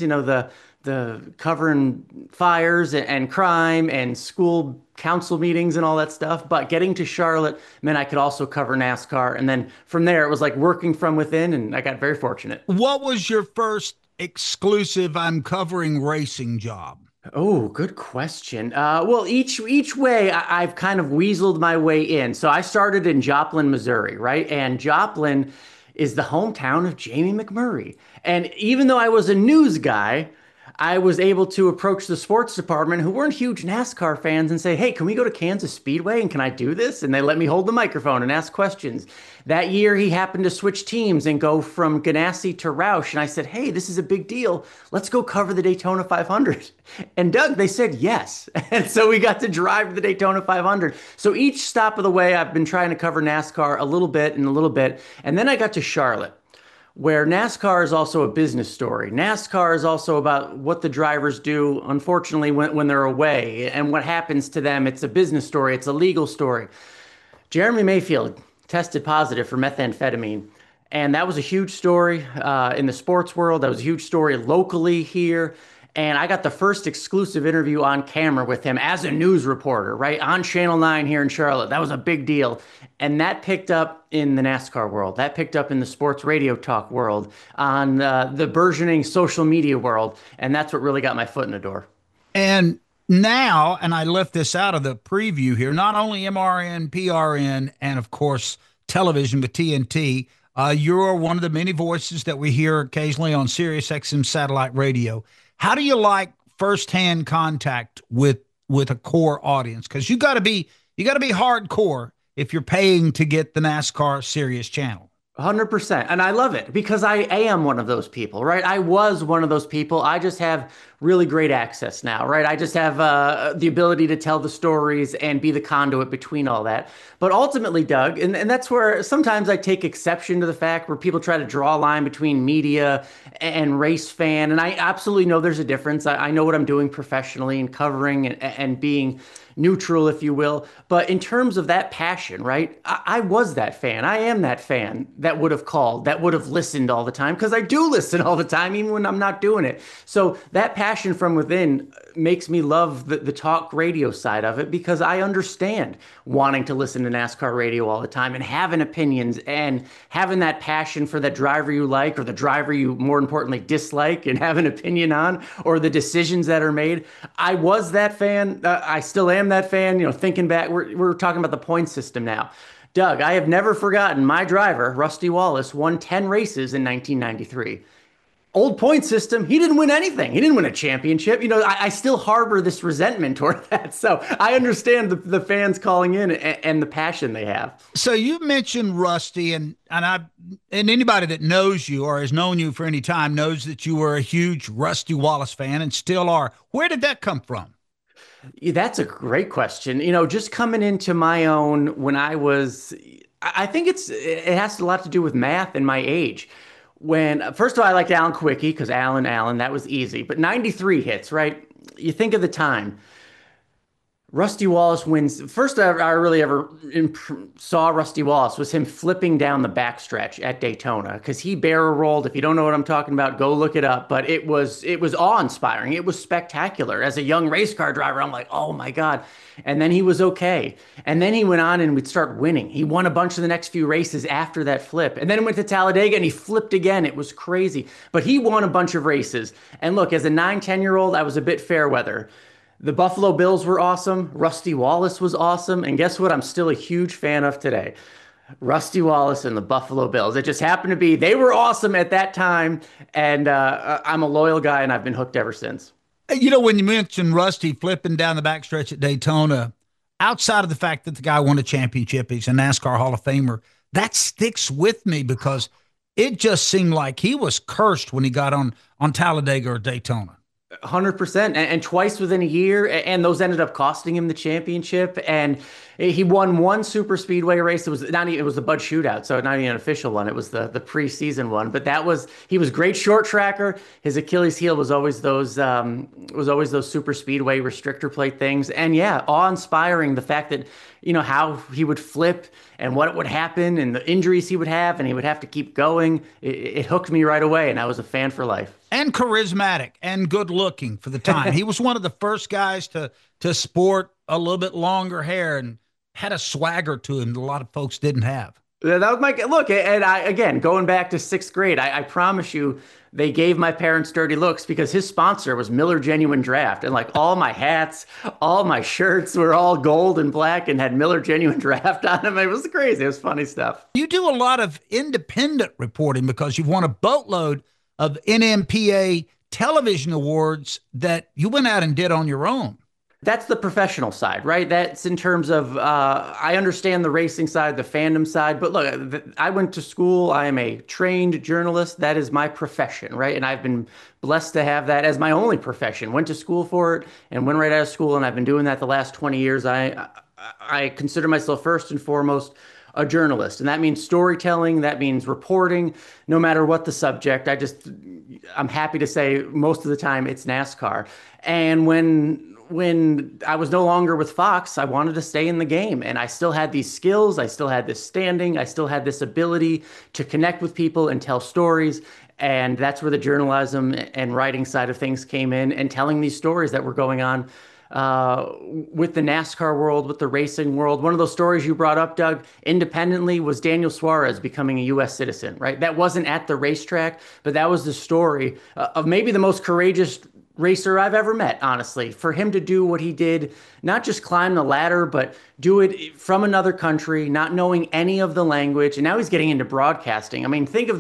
S27: the covering fires and crime and school council meetings and all that stuff. But getting to Charlotte meant I could also cover NASCAR. And then from there, it was like working from within, and I got very fortunate.
S1: What was your first exclusive I'm covering racing job?
S27: Oh, good question. Well, each way I've kind of weaseled my way in. So I started in Joplin, Missouri, right? And Joplin is the hometown of Jamie McMurray. And even though I was a news guy, I was able to approach the sports department, who weren't huge NASCAR fans, and say, hey, can we go to Kansas Speedway and can I do this? And they let me hold the microphone and ask questions. That year, he happened to switch teams and go from Ganassi to Roush. And I said, hey, this is a big deal. Let's go cover the Daytona 500. And Doug, they said yes. And so we got to drive the Daytona 500. So each stop of the way, I've been trying to cover NASCAR a little bit and a little bit. And then I got to Charlotte, where NASCAR is also a business story. NASCAR is also about what the drivers do, unfortunately, when they're away and what happens to them. It's a business story. It's a legal story. Jeremy Mayfield tested positive for methamphetamine, and that was a huge story in the sports world. That was a huge story locally here. And I got the first exclusive interview on camera with him as a news reporter, right, on Channel 9 here in Charlotte. That was a big deal. And that picked up in the NASCAR world. That picked up in the sports radio talk world, on the burgeoning social media world. And that's what really got my foot in the door.
S1: And now, and I left this out of the preview here, not only MRN, PRN, and of course, television with TNT, you're one of the many voices that we hear occasionally on Sirius XM satellite radio. How do you like firsthand contact with a core audience? Because you got to be hardcore if you're paying to get the NASCAR Sirius channel.
S27: 100%. And I love it because I am one of those people, right? I was one of those people. I just have really great access now, right? I just have the ability to tell the stories and be the conduit between all that. But ultimately, Doug, and that's where sometimes I take exception to the fact where people try to draw a line between media and race fan. And I absolutely know there's a difference. I know what I'm doing professionally and covering and being neutral, if you will. But in terms of that passion, right? I was that fan. I am that fan that would have called, that would have listened all the time, because I do listen all the time, even when I'm not doing it. So that passion from within makes me love the talk radio side of it, because I understand wanting to listen to NASCAR radio all the time and having opinions and having that passion for that driver you like, or the driver you more importantly dislike and have an opinion on, or the decisions that are made. I was that fan. I still am that fan. Thinking back, we're talking about the point system now. Doug, I have never forgotten my driver, Rusty Wallace, won 10 races in 1993. Old point system, he didn't win anything. He didn't win a championship. I still harbor this resentment toward that. So I understand the fans calling in and the passion they have.
S1: So you mentioned Rusty, and anybody that knows you or has known you for any time knows that you were a huge Rusty Wallace fan and still are. Where did that come from?
S27: That's a great question. Just coming into my own when I think it has a lot to do with math and my age. When, first of all, I liked Alan Quickie because Alan, that was easy. But 93 hits, right? You think of the time. Rusty Wallace wins. First I really ever saw Rusty Wallace was him flipping down the backstretch at Daytona, because he barrel rolled. If you don't know what I'm talking about, go look it up. But it was awe-inspiring. It was spectacular. As a young race car driver, I'm like, oh my God. And then he was okay. And then he went on and would start winning. He won a bunch of the next few races after that flip. And then he went to Talladega and he flipped again. It was crazy. But he won a bunch of races. And look, as a 9-10-year-old, I was a bit fair weather. The Buffalo Bills were awesome. Rusty Wallace was awesome. And guess what? I'm still a huge fan of today. Rusty Wallace and the Buffalo Bills. It just happened to be, they were awesome at that time, and I'm a loyal guy, and I've been hooked ever since.
S1: You know, when you mentioned Rusty flipping down the backstretch at Daytona, outside of the fact that the guy won a championship, he's a NASCAR Hall of Famer, that sticks with me because it just seemed like he was cursed when he got on Talladega or Daytona.
S27: 100%, and twice within a year, and those ended up costing him the championship. And he won one super speedway race. It was the Bud Shootout, so not even an official one. It was the preseason one. But he was great short tracker. His Achilles heel was always those super speedway restrictor plate things. And yeah, awe-inspiring, the fact that, you know, how he would flip and what would happen and the injuries he would have, and he would have to keep going. It hooked me right away, and I was a fan for life.
S1: And charismatic and good looking for the time. He was one of the first guys to sport a little bit longer hair and had a swagger to him that a lot of folks didn't have.
S27: That was my look. And again, going back to 6th grade, I promise you, they gave my parents dirty looks because his sponsor was Miller Genuine Draft. And like all my hats, all my shirts were all gold and black and had Miller Genuine Draft on them. It was crazy. It was funny stuff.
S1: You do a lot of independent reporting because you've won a boatload of NMPA television awards that you went out and did on your own.
S27: That's the professional side, right? That's in terms of, I understand the racing side, the fandom side, but look, I went to school. I am a trained journalist. That is my profession, right? And I've been blessed to have that as my only profession. Went to school for it and went right out of school, and I've been doing that the last 20 years. I consider myself first and foremost a journalist, and that means storytelling, that means reporting, no matter what the subject. I'm happy to say most of the time it's NASCAR. And when I was no longer with Fox, I wanted to stay in the game, and I still had these skills, I still had this standing, I still had this ability to connect with people and tell stories. And that's where the journalism and writing side of things came in, and telling these stories that were going on with the NASCAR world, with the racing world. One of those stories you brought up, Doug, independently, was Daniel Suarez becoming a U.S. citizen, right? That wasn't at the racetrack, but that was the story of maybe the most courageous racer I've ever met, honestly. For him to do what he did, not just climb the ladder, but do it from another country, not knowing any of the language. And now he's getting into broadcasting. I mean, think of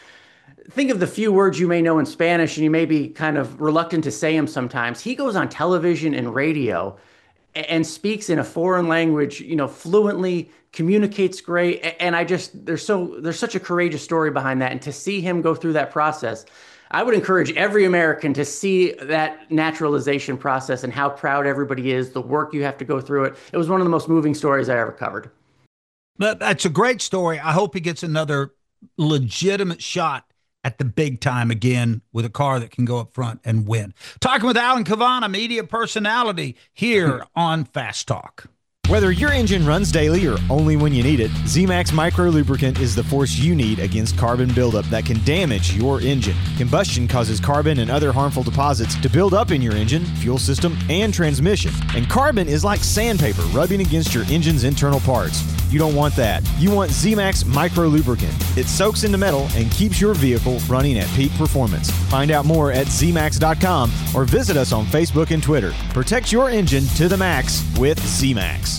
S27: the few words you may know in Spanish, and you may be kind of reluctant to say them sometimes. He goes on television and radio and speaks in a foreign language, you know, fluently, communicates great. And there's such a courageous story behind that. And to see him go through that process, I would encourage every American to see that naturalization process and how proud everybody is, the work you have to go through it. It was one of the most moving stories I ever covered.
S1: But that's a great story. I hope he gets another legitimate shot at the big time again with a car that can go up front and win. Talking with Alan Cavanna, media personality here on Fast Talk.
S2: Whether your engine runs daily or only when you need it, Z-Max Micro Lubricant is the force you need against carbon buildup that can damage your engine. Combustion causes carbon and other harmful deposits to build up in your engine, fuel system, and transmission. And carbon is like sandpaper rubbing against your engine's internal parts. You don't want that. You want Z-Max Micro Lubricant. It soaks into metal and keeps your vehicle running at peak performance. Find out more at zmax.com or visit us on Facebook and Twitter. Protect your engine to the max with Z-Max.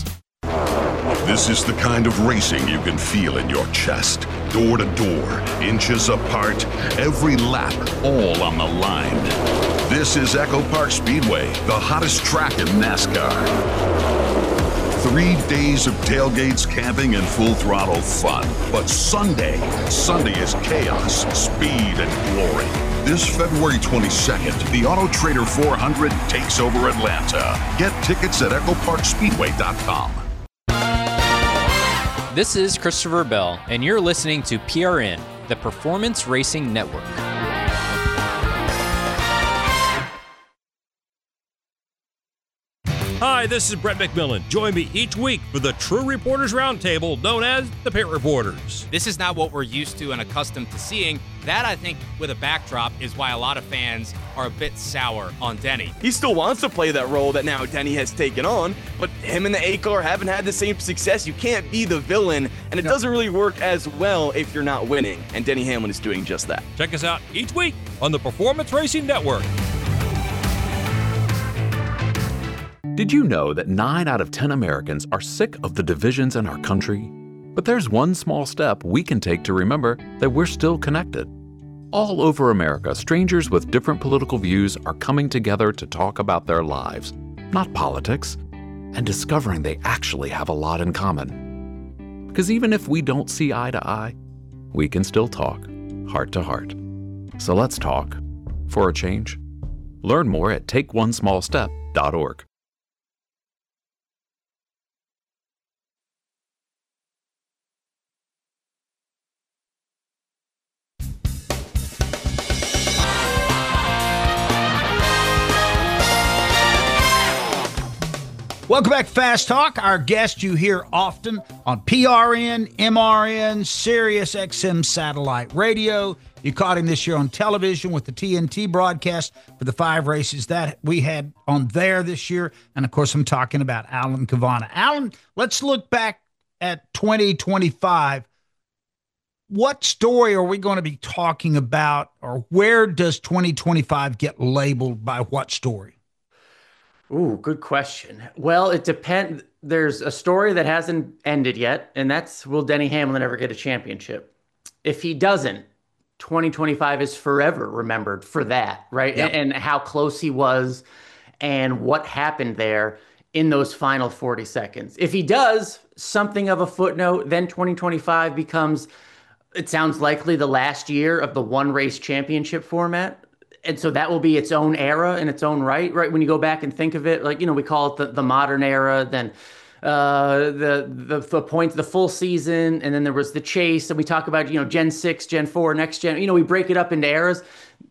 S4: This is the kind of racing you can feel in your chest. Door to door, inches apart, every lap, all on the line. This is Echo Park Speedway, the hottest track in NASCAR. 3 days of tailgates, camping, and full throttle fun. But Sunday is chaos, speed, and glory. This February 22nd, the Auto Trader 400 takes over Atlanta. Get tickets at EchoParkSpeedway.com.
S5: This is Christopher Bell, and you're listening to PRN, the Performance Racing Network.
S8: Hi, this is Brett McMillan. Join me each week for the True Reporters Roundtable, known as the Pit Reporters.
S9: This is not what we're used to and accustomed to seeing. That, I think, with a backdrop, is why a lot of fans are a bit sour on Denny.
S10: He still wants to play that role that now Denny has taken on, but him and the A-Car haven't had the same success. You can't be the villain, and it doesn't really work as well if you're not winning, and Denny Hamlin is doing just that.
S8: Check us out each week on the Performance Racing Network.
S11: Did you know that 9 out of 10 Americans are sick of the divisions in our country?
S6: But there's one small step we can take to remember that we're still connected. All over America, strangers with different political views are coming together to talk about their lives, not politics, and discovering they actually have a lot in common. Because even if we don't see eye to eye, we can still talk, heart to heart. So let's talk, for a change. Learn more at takeonesmallstep.org.
S1: Welcome back to Fast Talk. Our guest you hear often on PRN, MRN, Sirius XM satellite radio. You caught him this year on television with the TNT broadcast for the 5 races that we had on there this year. And, of course, I'm talking about Alan Cavanna. Alan, let's look back at 2025. What story are we going to be talking about, or where does 2025 get labeled by what story?
S27: Ooh, good question. Well, it depends. There's a story that hasn't ended yet, and that's, will Denny Hamlin ever get a championship? If he doesn't, 2025 is forever remembered for that, right? Yep. And how close he was and what happened there in those final 40 seconds. If he does, something of a footnote, then 2025 becomes, it sounds likely, the last year of the one race championship format. And so that will be its own era in its own right? When you go back and think of it, like, we call it the modern era, then the points, the full season, and then there was the chase, and we talk about, Gen 6, Gen 4, next gen, we break it up into eras.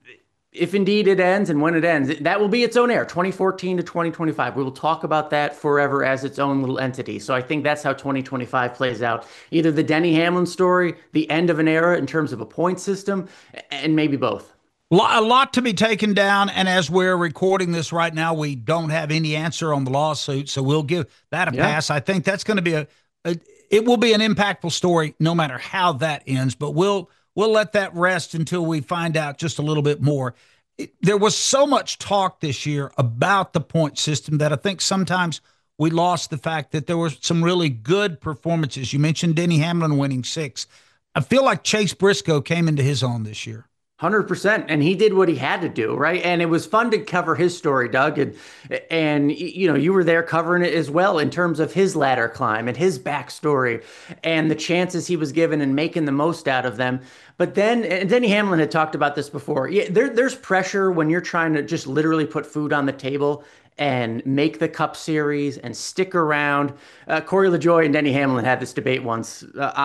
S27: If indeed it ends, and when it ends, that will be its own era, 2014 to 2025. We will talk about that forever as its own little entity. So I think that's how 2025 plays out. Either the Denny Hamlin story, the end of an era in terms of a point system, and maybe both.
S1: A lot to be taken down, and as we're recording this right now, we don't have any answer on the lawsuit, so we'll give that a pass. I think that's going to be it will be an impactful story no matter how that ends, but we'll let that rest until we find out just a little bit more. There was so much talk this year about the point system that I think sometimes we lost the fact that there were some really good performances. You mentioned Denny Hamlin winning 6. I feel like Chase Briscoe came into his own this year.
S27: 100%. And he did what he had to do, right? And it was fun to cover his story, Doug. And you were there covering it as well in terms of his ladder climb and his backstory and the chances he was given and making the most out of them. But then, and Denny Hamlin had talked about this before. Yeah, there's pressure when you're trying to just literally put food on the table and make the Cup Series and stick around. Corey LaJoie and Denny Hamlin had this debate once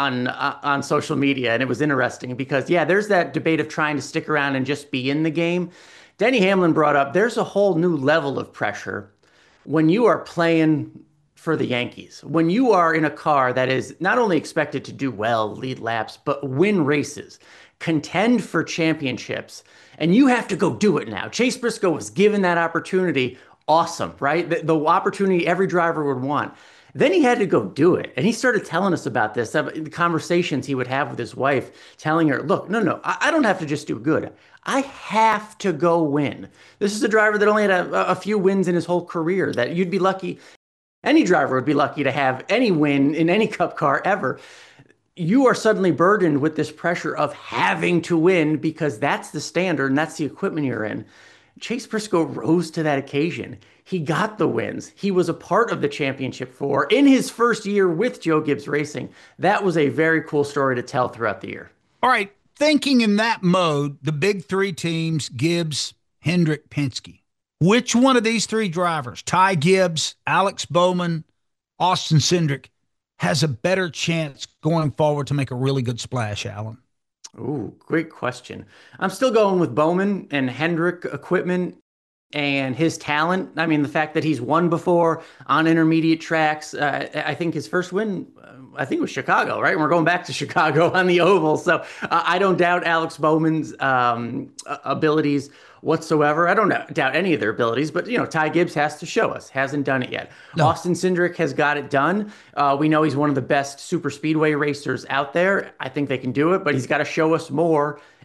S27: on social media, and it was interesting because, there's that debate of trying to stick around and just be in the game. Denny Hamlin brought up there's a whole new level of pressure when you are playing for the Yankees, when you are in a car that is not only expected to do well, lead laps, but win races, contend for championships, and you have to go do it now. Chase Briscoe was given that opportunity. Awesome, right? The opportunity every driver would want. Then he had to go do it. And he started telling us about this, the conversations he would have with his wife, telling her, look, no, I don't have to just do good. I have to go win. This is a driver that only had a few wins in his whole career, that you'd be lucky. Any driver would be lucky to have any win in any Cup car ever. You are suddenly burdened with this pressure of having to win because that's the standard and that's the equipment you're in. Chase Briscoe rose to that occasion. He got the wins. He was a part of the championship 4 in his first year with Joe Gibbs Racing. That was a very cool story to tell throughout the year.
S1: All right, thinking in that mode, the big 3 teams, Gibbs, Hendrick, Penske. Which one of these 3 drivers, Ty Gibbs, Alex Bowman, Austin Cindric, has a better chance going forward to make a really good splash, Alan?
S27: Ooh, great question. I'm still going with Bowman and Hendrick equipment and his talent. I mean, the fact that he's won before on intermediate tracks. I think his first win, I think it was Chicago, right? We're going back to Chicago on the oval. So I don't doubt Alex Bowman's abilities whatsoever. I don't doubt any of their abilities, but, Ty Gibbs has to show us, hasn't done it yet. No. Austin Cindric has got it done. We know he's one of the best super speedway racers out there. I think they can do it, but he's got to show us more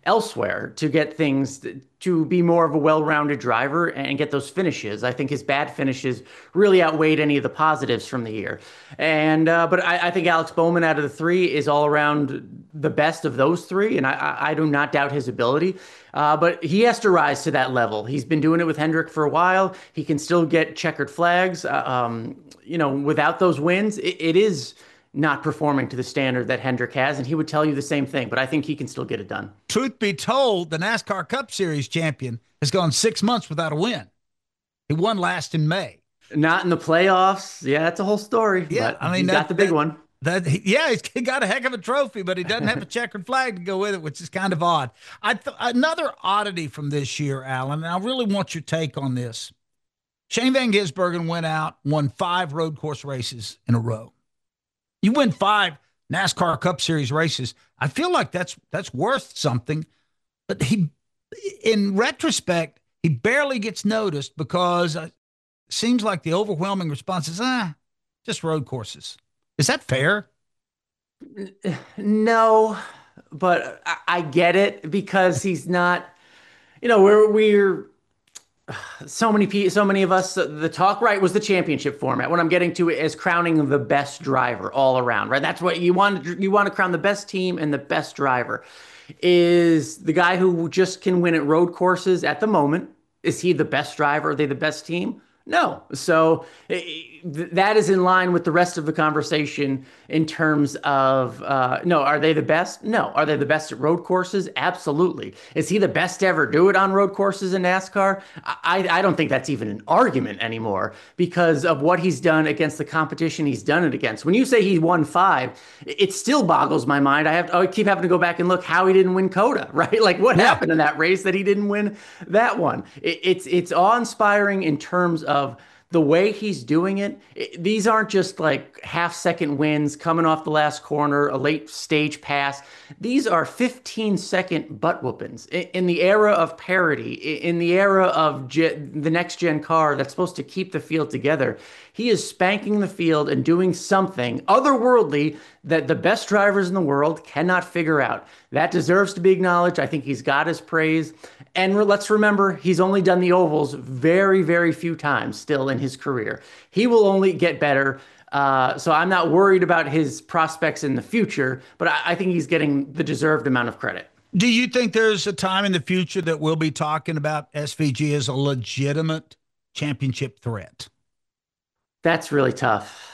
S27: elsewhere to get things to be more of a well-rounded driver and get those finishes. I think his bad finishes really outweighed any of the positives from the year. And but I think Alex Bowman out of the three is all around the best of those three, and I do not doubt his ability. But he has to rise to that level. He's been doing it with Hendrick for a while. He can still get checkered flags. Without those wins, it is not performing to the standard that Hendrick has, and he would tell you the same thing, but I think he can still get it done.
S11: Truth be told, the NASCAR Cup Series champion has gone 6 months without a win. He won last in May.
S27: Not in the playoffs. Yeah, that's a whole story.
S11: Yeah,
S27: but he got the big one.
S11: He got a heck of a trophy, but he doesn't have a checkered flag to go with it, which is kind of odd. Another oddity from this year, Alan, and I really want your take on this. Shane Van Gisbergen went out, won 5 road course races in a row. You win 5 NASCAR Cup Series races. I feel like that's worth something. But in retrospect, he barely gets noticed because it seems like the overwhelming response is, just road courses. Is that fair?
S27: No, but I get it because he's not, we're so many of us, the talk, right, was the championship format. What I'm getting to is crowning the best driver all around, right? That's what you want. You want to crown the best team and the best driver. Is the guy who just can win at road courses at the moment, is he the best driver? Are they the best team? No. So that is in line with the rest of the conversation in terms of, no, are they the best? No. Are they the best at road courses? Absolutely. Is he the best to ever do it on road courses in NASCAR? I don't think that's even an argument anymore because of what he's done against the competition he's done it against. When you say he won 5, it still boggles my mind. I keep having to go back and look how he didn't win COTA, right? Like what happened in that race that he didn't win that one? It's awe-inspiring in terms of the way he's doing it. These aren't just like half-second wins coming off the last corner, a late stage pass. These are 15-second butt whoopings in the era of parity, in the era of the next-gen car that's supposed to keep the field together. He is spanking the field and doing something otherworldly that the best drivers in the world cannot figure out. That deserves to be acknowledged. I think he's got his praise. And let's remember, he's only done the ovals very, very few times still in his career. He will only get better. So I'm not worried about his prospects in the future, but I think he's getting the deserved amount of credit.
S11: Do you think there's a time in the future that we'll be talking about SVG as a legitimate championship threat?
S27: That's really tough.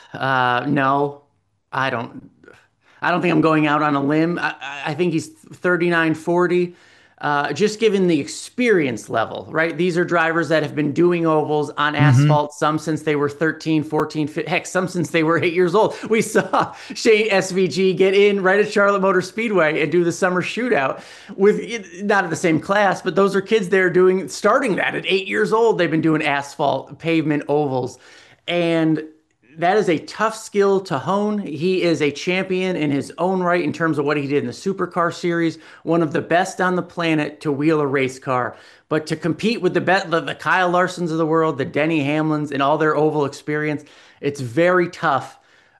S27: No, I don't think I'm going out on a limb. I think he's 39, 40. Just given the experience level, right? These are drivers that have been doing ovals on asphalt, some since they were 13, 14, heck, some since they were 8 years old. We saw Shane SVG get in right at Charlotte Motor Speedway and do the summer shootout with, not in the same class, but those are kids there starting that at 8 years old. They've been doing asphalt, pavement, ovals. And that is a tough skill to hone. He is a champion in his own right in terms of what he did in the Supercar Series, one of the best on the planet to wheel a race car. But to compete with the Kyle Larsons of the world, the Denny Hamlins, and all their oval experience, it's very tough.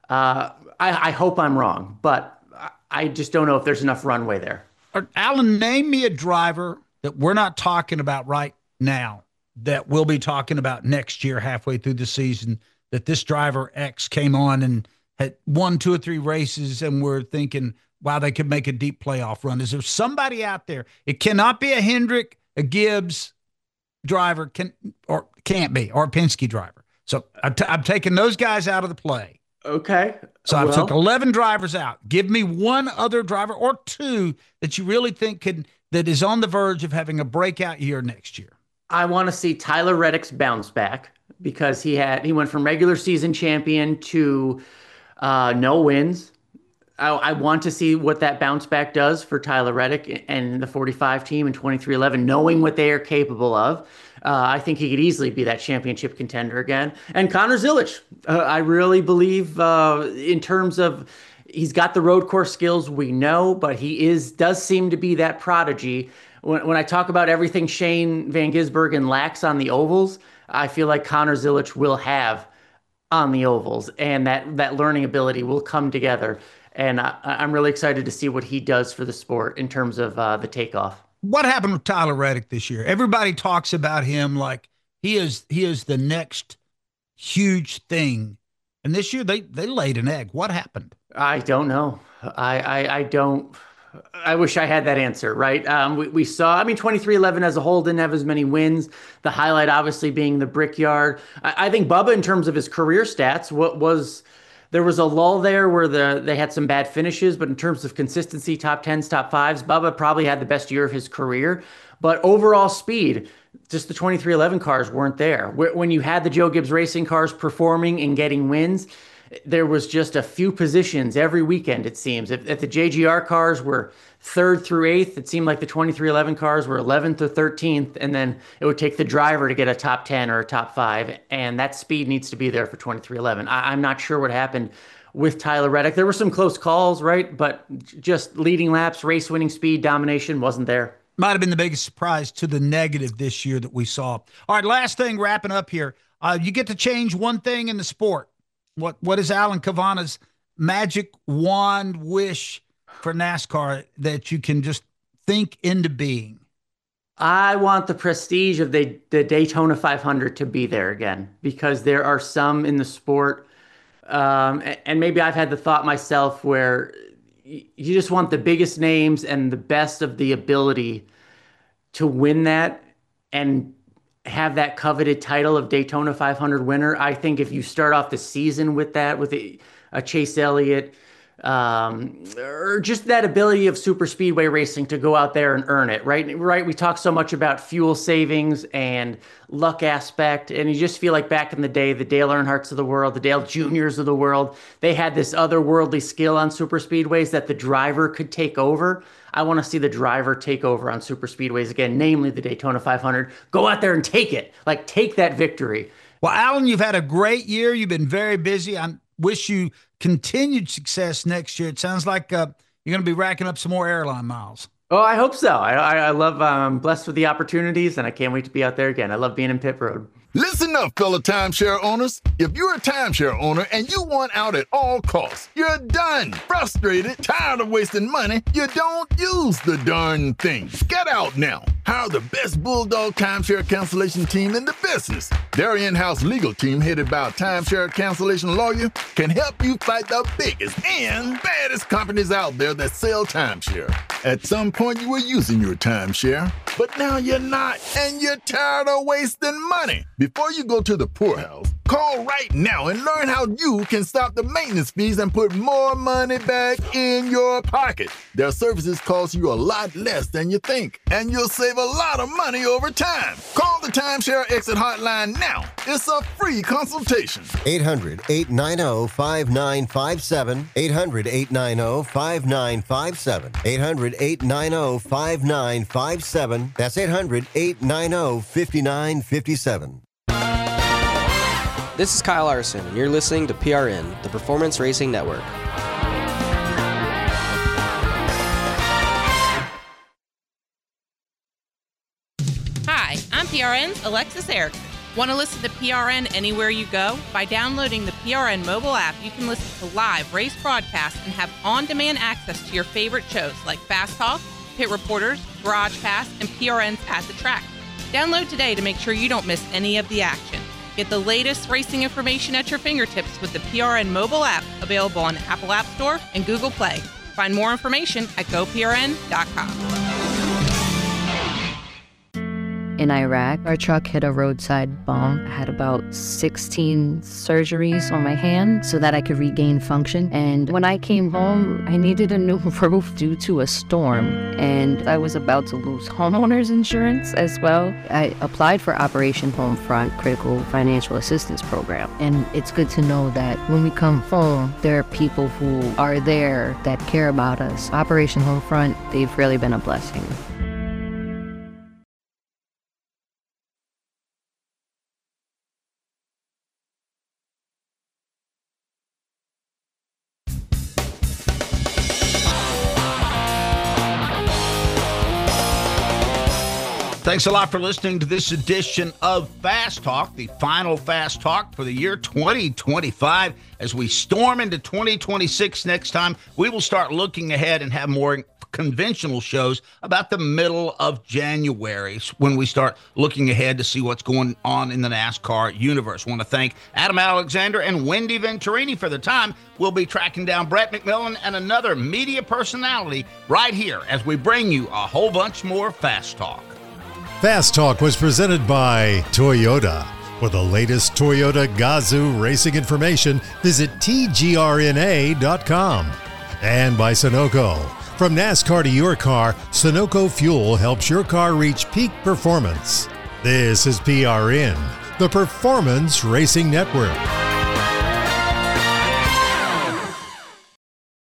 S27: I hope I'm wrong, but I just don't know if there's enough runway there.
S11: Alan, name me a driver that we're not talking about right now that we'll be talking about next year halfway through the season, that this driver X came on and had won 2 or 3 races and we're thinking, wow, they could make a deep playoff run. Is there somebody out there? It cannot be a Hendrick, a Gibbs driver, can't be, or a Penske driver. So I'm taking those guys out of the play.
S27: Okay.
S11: So I took 11 drivers out. Give me one other driver or 2 that you really think that is on the verge of having a breakout year next year.
S27: I want to see Tyler Reddick's bounce back because he went from regular season champion to no wins. I want to see what that bounce back does for Tyler Reddick and the 45 team in 2311, knowing what they are capable of. I think he could easily be that championship contender again. And Connor Zilisch, I really believe in terms of he's got the road course skills we know, but he does seem to be that prodigy. When I talk about everything Shane Van Gisbergen lacks on the ovals, I feel like Connor Zilisch will have on the ovals, and that learning ability will come together. And I'm really excited to see what he does for the sport in terms of the takeoff.
S11: What happened with Tyler Reddick this year? Everybody talks about him like he is the next huge thing. And this year they laid an egg. What happened?
S27: I don't know. I don't. I wish I had that answer, right? We saw, 23XI as a whole didn't have as many wins. The highlight obviously being the Brickyard. I think Bubba, in terms of his career stats, there was a lull there where they had some bad finishes, but in terms of consistency, top 10s, top 5s, Bubba probably had the best year of his career. But overall speed, just the 23XI cars weren't there. When you had the Joe Gibbs Racing cars performing and getting wins, there was just a few positions every weekend, it seems. If the JGR cars were 3rd through 8th, it seemed like the 23XI cars were 11th or 13th, and then it would take the driver to get a top 10 or a top 5, and that speed needs to be there for 23XI. I'm not sure what happened with Tyler Reddick. There were some close calls, right? But just leading laps, race-winning speed, domination wasn't there.
S11: Might have been the biggest surprise to the negative this year that we saw. All right, last thing, wrapping up here. You get to change one thing in the sport. What is Alan Cavanna's magic wand wish for NASCAR that you can just think into being?
S27: I want the prestige of the Daytona 500 to be there again, because there are some in the sport, and maybe I've had the thought myself where you just want the biggest names and the best of the ability to win that and have that coveted title of Daytona 500 winner. I think if you start off the season with that, with a Chase Elliott, or just that ability of super speedway racing to go out there and earn it, right? We talk so much about fuel savings and luck aspect, and you just feel like back in the day, the Dale Earnhardts of the world, the Dale Juniors of the world, they had this otherworldly skill on super speedways that the driver could take over. I want to see the driver take over on super speedways again, namely the Daytona 500. Go out there and take it. Like, take that victory.
S11: Well, Alan, you've had a great year. You've been very busy. I wish you continued success next year. It sounds like you're going to be racking up some more airline miles.
S27: Oh, I hope so. I love, I'm blessed with the opportunities, and I can't wait to be out there again. I love being in pit road.
S7: Listen up, fellow timeshare owners. If you're a timeshare owner and you want out at all costs, you're done, frustrated, tired of wasting money, you don't use the darn thing. Get out now. Hire the best Bulldog timeshare cancellation team in the business. Their in-house legal team, headed by a timeshare cancellation lawyer, can help you fight the biggest and baddest companies out there that sell timeshare. At some point, you were using your timeshare, but now you're not, and you're tired of wasting money. Before you go to the poorhouse, call right now and learn how you can stop the maintenance fees and put more money back in your pocket. Their services cost you a lot less than you think, and you'll save a lot of money over time. Call the Timeshare Exit Hotline now. It's a free consultation.
S3: 800-890-5957. 800-890-5957. 800-890-5957. That's 800-890-5957.
S12: This is Kyle Larson, and you're listening to PRN, the Performance Racing Network.
S13: Hi, I'm PRN's Alexis Erickson. Want to listen to PRN anywhere you go? By downloading the PRN mobile app, you can listen to live race broadcasts and have on-demand access to your favorite shows like Fast Talk, Pit Reporters, Garage Pass, and PRN's At the Track. Download today to make sure you don't miss any of the action. Get the latest racing information at your fingertips with the PRN mobile app, available on Apple App Store and Google Play. Find more information at goprn.com.
S14: In Iraq, our truck hit a roadside bomb. I had about 16 surgeries on my hand so that I could regain function. And when I came home, I needed a new roof due to a storm. And I was about to lose homeowners insurance as well. I applied for Operation Homefront Critical Financial Assistance Program. And it's good to know that when we come home, there are people who are there that care about us. Operation Homefront, they've really been a blessing.
S1: Thanks a lot for listening to this edition of Fast Talk, the final Fast Talk for the year 2025. As we storm into 2026 next time, we will start looking ahead and have more conventional shows about the middle of January when we start looking ahead to see what's going on in the NASCAR universe. I want to thank Adam Alexander and Wendy Venturini for the time. We'll be tracking down Brett McMillan and another media personality right here as we bring you a whole bunch more Fast Talk.
S15: Fast Talk was presented by Toyota. For the latest Toyota Gazoo racing information, visit tgrna.com. And by Sunoco. From NASCAR to your car, Sunoco Fuel helps your car reach peak performance. This is PRN, the Performance Racing Network.